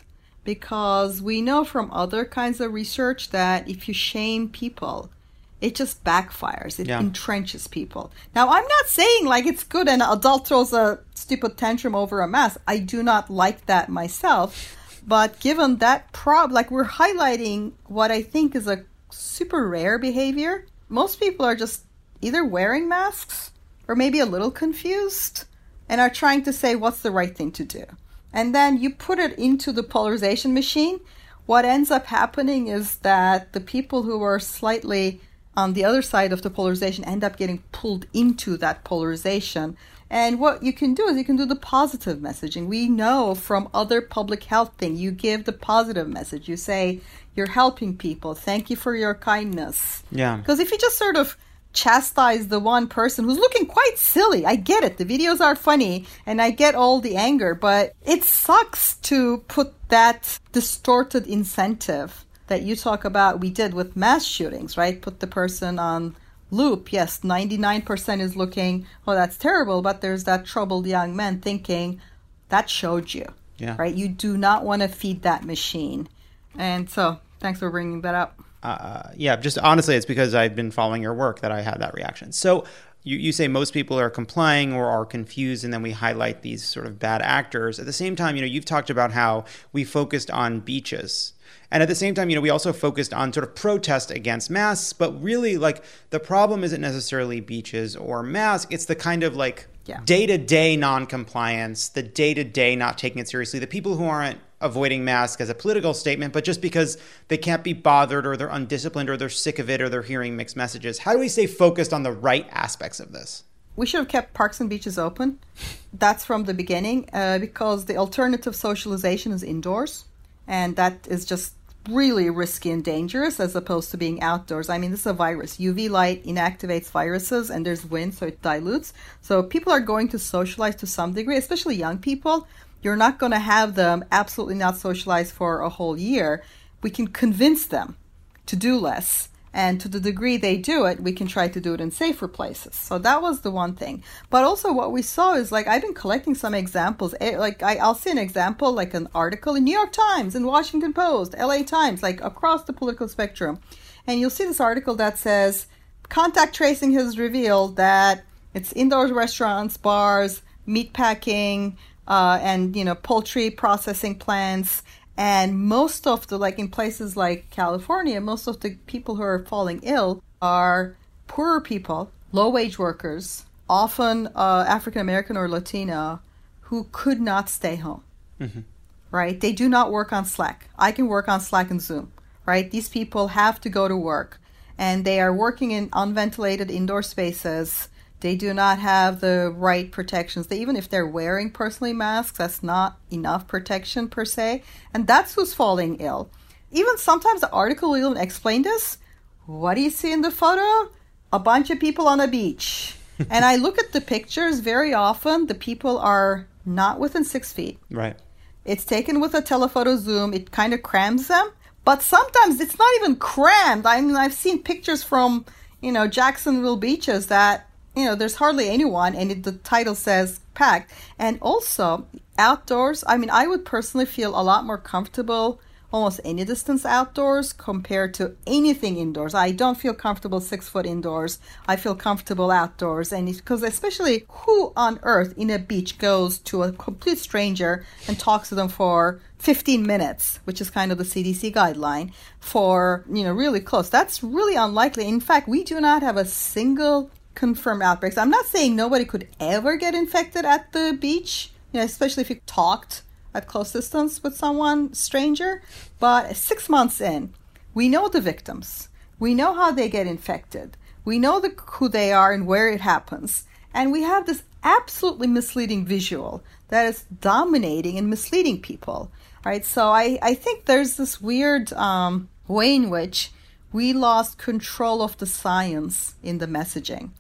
because we know from other kinds of research that if you shame people, it just backfires. It Yeah. entrenches people. Now, I'm not saying like it's good an adult throws a stupid tantrum over a mask. I do not like that myself. But given that prob, like we're highlighting what I think is a super rare behavior. Most people are just either wearing masks or maybe a little confused and are trying to say what's the right thing to do. And then you put it into the polarization machine. What ends up happening is that the people who are slightly on the other side of the polarization end up getting pulled into that polarization. And what you can do is you can do the positive messaging. We know from other public health things, you give the positive message. You say, you're helping people. Thank you for your kindness. Yeah. Because if you just sort of chastise the one person who's looking quite silly, I get it. The videos are funny and I get all the anger, but it sucks to put that distorted incentive that you talk about we did with mass shootings, right? Put the person on loop. Yes, ninety-nine percent is looking, oh, that's terrible, but there's that troubled young man thinking, that showed you, Yeah. right? You do not want to feed that machine. And so, thanks for bringing that up. Uh, yeah, just honestly, it's because I've been following your work that I had that reaction. So you, you say most people are complying or are confused, and then we highlight these sort of bad actors. At the same time, you know, you've talked about how we focused on beaches. And at the same time, you know, we also focused on sort of protest against masks, but really like the problem isn't necessarily beaches or masks. It's the kind of like Yeah. day-to-day non-compliance, the day-to-day not taking it seriously, the people who aren't avoiding masks as a political statement, but just because they can't be bothered or they're undisciplined or they're sick of it or they're hearing mixed messages. How do we stay focused on the right aspects of this? We should have kept parks and beaches open. That's from the beginning, uh, because the alternative socialization is indoors. And that is just really risky and dangerous as opposed to being outdoors. I mean, this is a virus. U V light inactivates viruses and there's wind, so it dilutes. So people are going to socialize to some degree, especially young people. You're not going to have them absolutely not socialize for a whole year. We can convince them to do less. And to the degree they do it, we can try to do it in safer places. So that was the one thing. But also what we saw is, like, I've been collecting some examples. Like, I, I'll see an example, like an article in New York Times, in Washington Post, L A Times, like across the political spectrum. And you'll see this article that says, contact tracing has revealed that it's indoor restaurants, bars, meat packing, uh, and, you know, poultry processing plants. And most of the, like in places like California, most of the people who are falling ill are poorer people, low-wage workers, often uh, African-American or Latino, who could not stay home, mm-hmm. right? They do not work on Slack. I can work on Slack and Zoom, right? These people have to go to work, and they are working in unventilated indoor spaces. They do not have the right protections. They, even if they're wearing personally masks, that's not enough protection per se. And that's who's falling ill. Even sometimes the article will even explain this. What do you see in the photo? A bunch of people on a beach. And I look at the pictures. Very often the people are not within six feet. Right. It's taken with a telephoto zoom. It kind of crams them. But sometimes it's not even crammed. I mean, I've seen pictures from, you know, Jacksonville beaches that, you know, there's hardly anyone, and it, the title says packed. And also, outdoors, I mean, I would personally feel a lot more comfortable almost any distance outdoors compared to anything indoors. I don't feel comfortable six foot indoors. I feel comfortable outdoors. And because especially who on earth in a beach goes to a complete stranger and talks to them for fifteen minutes, which is kind of the C D C guideline, for, you know, really close. That's really unlikely. In fact, we do not have a single confirmed outbreaks. I'm not saying nobody could ever get infected at the beach, you know, especially if you talked at close distance with someone stranger. But six months in, we know the victims. We know how they get infected. We know the, who they are and where it happens. And we have this absolutely misleading visual that is dominating and misleading people, right? So I, I think there's this weird um, way in which we lost control of the science in the messaging.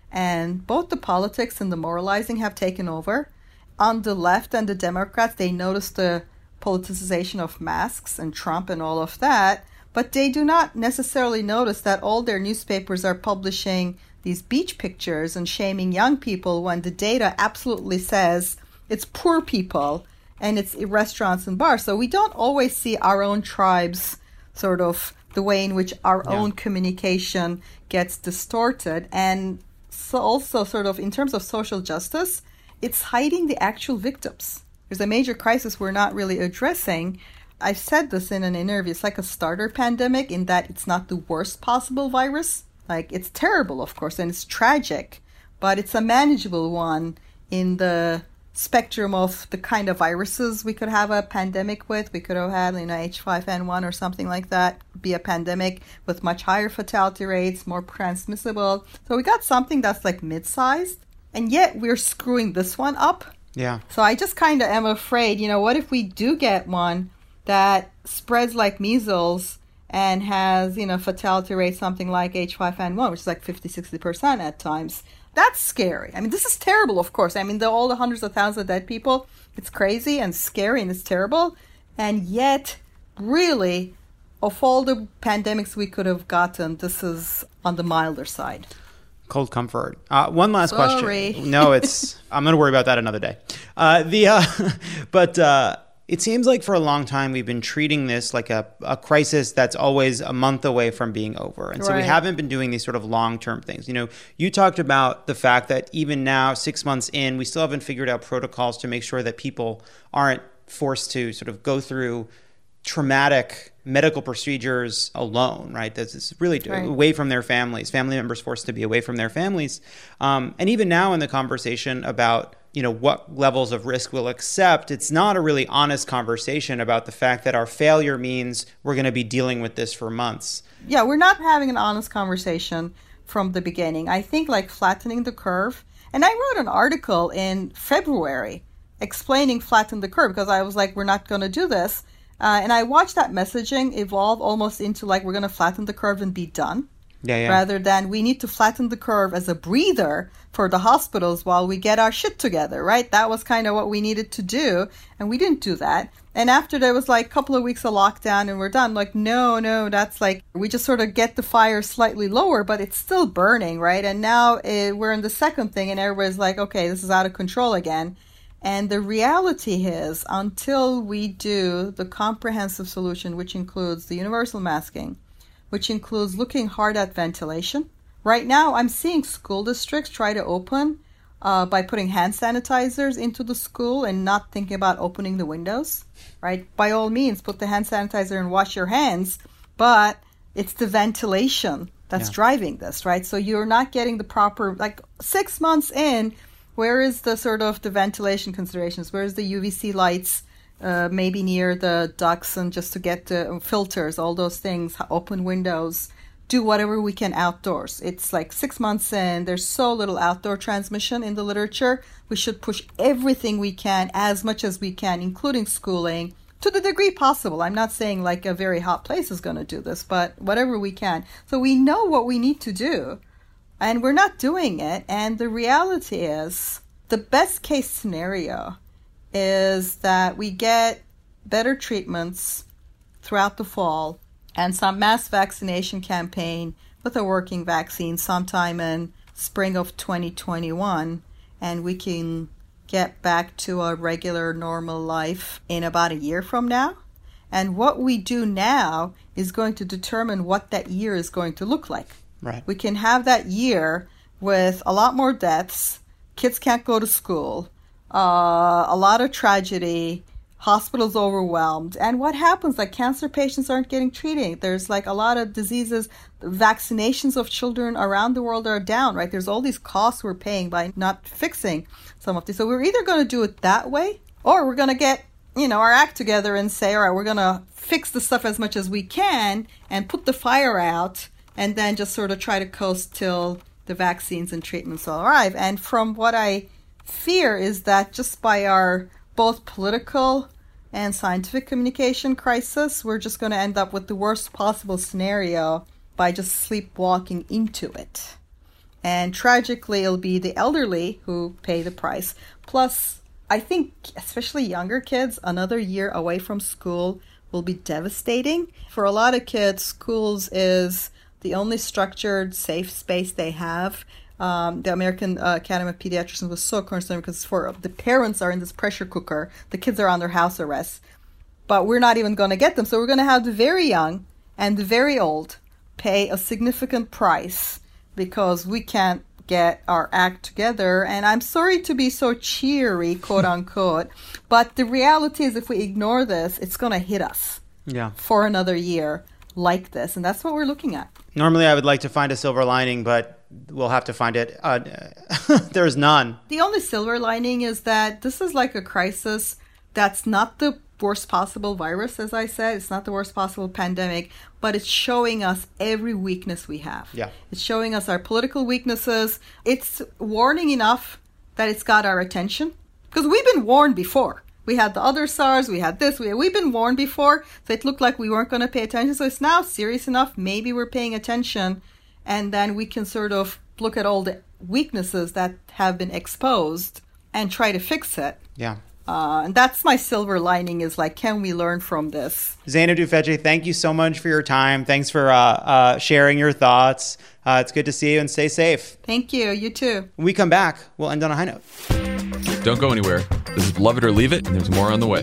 And both the politics and the moralizing have taken over. On the left and the Democrats, they notice the politicization of masks and Trump and all of that, but they do not necessarily notice that all their newspapers are publishing these beach pictures and shaming young people when the data absolutely says it's poor people and it's in restaurants and bars. So we don't always see our own tribes sort of the way in which our yeah. own communication gets distorted. And so also sort of in terms of social justice, it's hiding the actual victims. There's a major crisis we're not really addressing. I said this in an interview. It's like a starter pandemic in that it's not the worst possible virus. Like, it's terrible, of course, and it's tragic, but it's a manageable one in the spectrum of the kind of viruses we could have a pandemic with. We could have had, you know, H five N one or something like that be a pandemic with much higher fatality rates, more transmissible. So we got something that's like mid-sized, and yet we're screwing this one up. Yeah. So I just kind of am afraid, you know, what if we do get one that spreads like measles and has, you know, fatality rate something like H five N one, which is like fifty, sixty percent at times. That's scary. I mean, this is terrible, of course. I mean, the, all the hundreds of thousands of dead people, it's crazy and scary and it's terrible. And yet, really, of all the pandemics we could have gotten, this is on the milder side. Cold comfort. Uh, one last Sorry. question. No, it's, I'm going to worry about that another day. Uh, the, uh, but, uh, it seems like for a long time we've been treating this like a, a crisis that's always a month away from being over. And so we Right. haven't been doing these sort of long-term things. You know, you talked about the fact that even now, six months in, we still haven't figured out protocols to make sure that people aren't forced to sort of go through traumatic medical procedures alone, right? That's it's really Right. away from their families, family members forced to be away from their families. Um, and even now in the conversation about, you know, what levels of risk we'll accept, it's not a really honest conversation about the fact that our failure means we're going to be dealing with this for months. Yeah, we're not having an honest conversation from the beginning. I think like flattening the curve. And I wrote an article in February explaining flatten the curve because I was like, we're not going to do this. Uh, and I watched that messaging evolve almost into like, we're going to flatten the curve and be done. Yeah, yeah. Rather than we need to flatten the curve as a breather for the hospitals while we get our shit together, right? That was kind of what we needed to do. And we didn't do that. And after there was like a couple of weeks of lockdown and we're done, like, no, no, that's like, we just sort of get the fire slightly lower, but it's still burning, right? And now uh, we're in the second thing and everybody's like, okay, this is out of control again. And the reality is, until we do the comprehensive solution, which includes the universal masking, which includes looking hard at ventilation. Right now, I'm seeing school districts try to open uh, by putting hand sanitizers into the school and not thinking about opening the windows, right? By all means, put the hand sanitizer and wash your hands, but it's the ventilation that's Yeah. driving this, right? So you're not getting the proper, like six months in, where is the sort of the ventilation considerations? Where's the U V C lights? Uh, maybe near the ducts and just to get the filters, all those things, open windows, do whatever we can outdoors. It's like six months in, there's so little outdoor transmission in the literature. We should push everything we can, as much as we can, including schooling, to the degree possible. I'm not saying like a very hot place is going to do this, but whatever we can. So we know what we need to do, and we're not doing it. And the reality is, the best case scenario is that we get better treatments throughout the fall and some mass vaccination campaign with a working vaccine sometime in spring of twenty twenty-one, and we can get back to a regular normal life in about a year from now. And what we do now is going to determine what that year is going to look like. Right. We can have that year with a lot more deaths, kids can't go to school, Uh, a lot of tragedy, hospitals overwhelmed. And what happens? Like, cancer patients aren't getting treated. There's like a lot of diseases. Vaccinations of children around the world are down, right? There's all these costs we're paying by not fixing some of these. So we're either going to do it that way, or we're going to get, you know, our act together and say, all right, we're going to fix the stuff as much as we can and put the fire out and then just sort of try to coast till the vaccines and treatments all arrive. And from what I fear is that just by our both political and scientific communication crisis, we're just going to end up with the worst possible scenario by just sleepwalking into it. And tragically, it'll be the elderly who pay the price. Plus, I think especially younger kids, another year away from school will be devastating. For a lot of kids, schools is the only structured, safe space they have. Um, the American uh, Academy of Pediatricians was so concerned because for the parents are in this pressure cooker, the kids are under house arrest, but we're not even going to get them. So we're going to have the very young and the very old pay a significant price because we can't get our act together. And I'm sorry to be so cheery, quote unquote, but the reality is if we ignore this, it's going to hit us yeah. for another year like this. And that's what we're looking at. Normally, I would like to find a silver lining, but we'll have to find it. Uh, there's none. The only silver lining is that this is like a crisis that's not the worst possible virus, as I said. It's not the worst possible pandemic, but it's showing us every weakness we have. Yeah. It's showing us our political weaknesses. It's warning enough that it's got our attention. Because we've been warned before. We had the other SARS, we had this, we, we've been warned before, so it looked like we weren't going to pay attention. So it's now serious enough, maybe we're paying attention, and then we can sort of look at all the weaknesses that have been exposed and try to fix it. Yeah. Uh, and that's my silver lining is like, can we learn from this? Zeynep Tufekci, thank you so much for your time. Thanks for uh, uh, sharing your thoughts. Uh, it's good to see you and stay safe. Thank you. You too. When we come back, we'll end on a high note. Don't go anywhere. This is Love It or Leave It, and there's more on the way.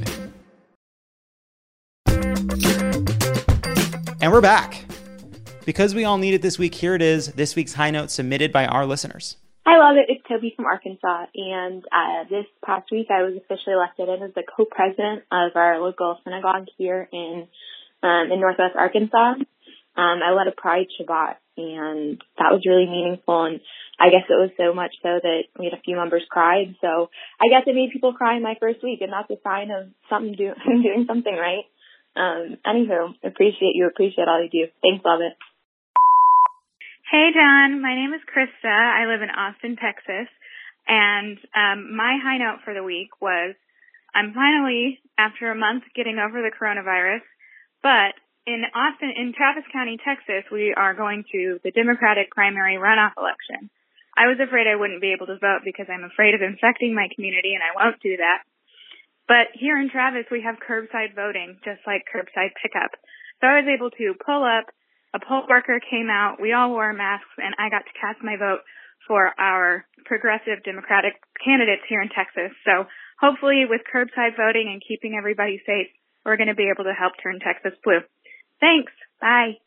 And we're back. Because we all need it this week, here it is, this week's high note submitted by our listeners. I love it. It's Toby from Arkansas, and uh, this past week I was officially elected in as the co-president of our local synagogue here in um, in Northwest Arkansas. Um, I led a Pride Shabbat, and that was really meaningful, and I guess it was so much so that we had a few members cried, so I guess it made people cry in my first week, and that's a sign of something do- doing something right. Um, anywho, appreciate you, appreciate all you do. Thanks, love it. Hey, John. My name is Krista. I live in Austin, Texas. And um, my high note for the week was I'm finally, after a month, getting over the coronavirus. But in Austin, in Travis County, Texas, we are going to the Democratic primary runoff election. I was afraid I wouldn't be able to vote because I'm afraid of infecting my community, and I won't do that. But here in Travis, we have curbside voting, just like curbside pickup. So I was able to pull up. A poll worker came out, we all wore masks, and I got to cast my vote for our progressive Democratic candidates here in Texas. So hopefully with curbside voting and keeping everybody safe, we're going to be able to help turn Texas blue. Thanks. Bye.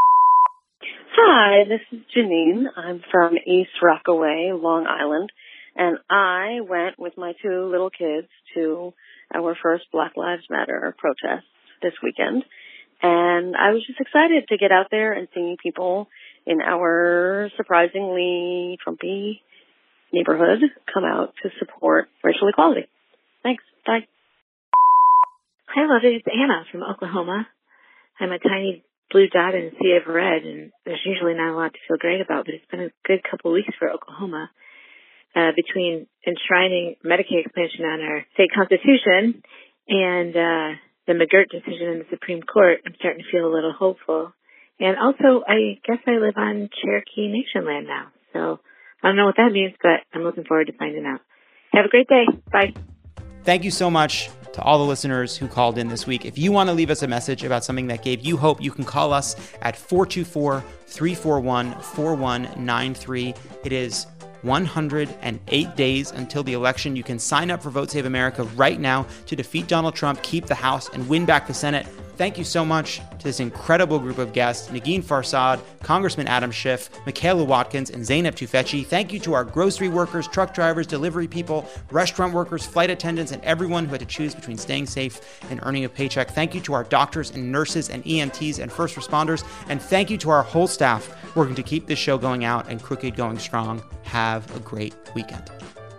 Hi, this is Janine. I'm from East Rockaway, Long Island, and I went with my two little kids to our first Black Lives Matter protest this weekend. And I was just excited to get out there and see people in our surprisingly Trumpy neighborhood come out to support racial equality. Thanks. Bye. Hi, love it. It's Anna from Oklahoma. I'm a tiny blue dot in a sea of red, and there's usually not a lot to feel great about, but it's been a good couple of weeks for Oklahoma. Uh, between enshrining Medicaid expansion on our state constitution and uh the McGirt decision in the Supreme Court, I'm starting to feel a little hopeful. And also, I guess I live on Cherokee Nation land now. So I don't know what that means, but I'm looking forward to finding out. Have a great day. Bye. Thank you so much to all the listeners who called in this week. If you want to leave us a message about something that gave you hope, you can call us at four two four, three four one, four one nine three. It is one hundred eight days until the election. You can sign up for Vote Save America right now to defeat Donald Trump, keep the House, and win back the Senate. Thank you so much to this incredible group of guests, Negin Farsad, Congressman Adam Schiff, Michaela Watkins, and Zeynep Tufekci. Thank you to our grocery workers, truck drivers, delivery people, restaurant workers, flight attendants, and everyone who had to choose between staying safe and earning a paycheck. Thank you to our doctors and nurses and E M Ts and first responders. And thank you to our whole staff working to keep this show going out and Crooked going strong. Have a great weekend.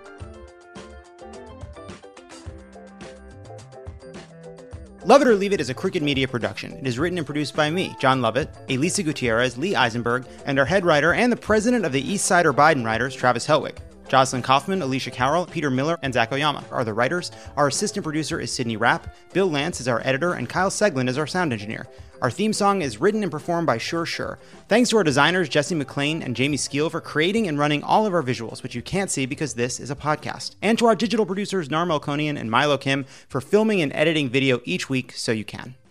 Love It or Leave It is a Crooked Media production. It is written and produced by me, John Lovett, Elisa Gutierrez, Lee Eisenberg, and our head writer and the president of the East Sider Biden writers, Travis Helwig. Jocelyn Kaufman, Alicia Carroll, Peter Miller, and Zach Oyama are the writers. Our assistant producer is Sydney Rapp. Bill Lance is our editor, and Kyle Seglin is our sound engineer. Our theme song is written and performed by Sure Sure. Thanks to our designers, Jesse McLean and Jamie Skeel, for creating and running all of our visuals, which you can't see because this is a podcast. And to our digital producers, Nar Melkonian and Milo Kim, for filming and editing video each week so you can.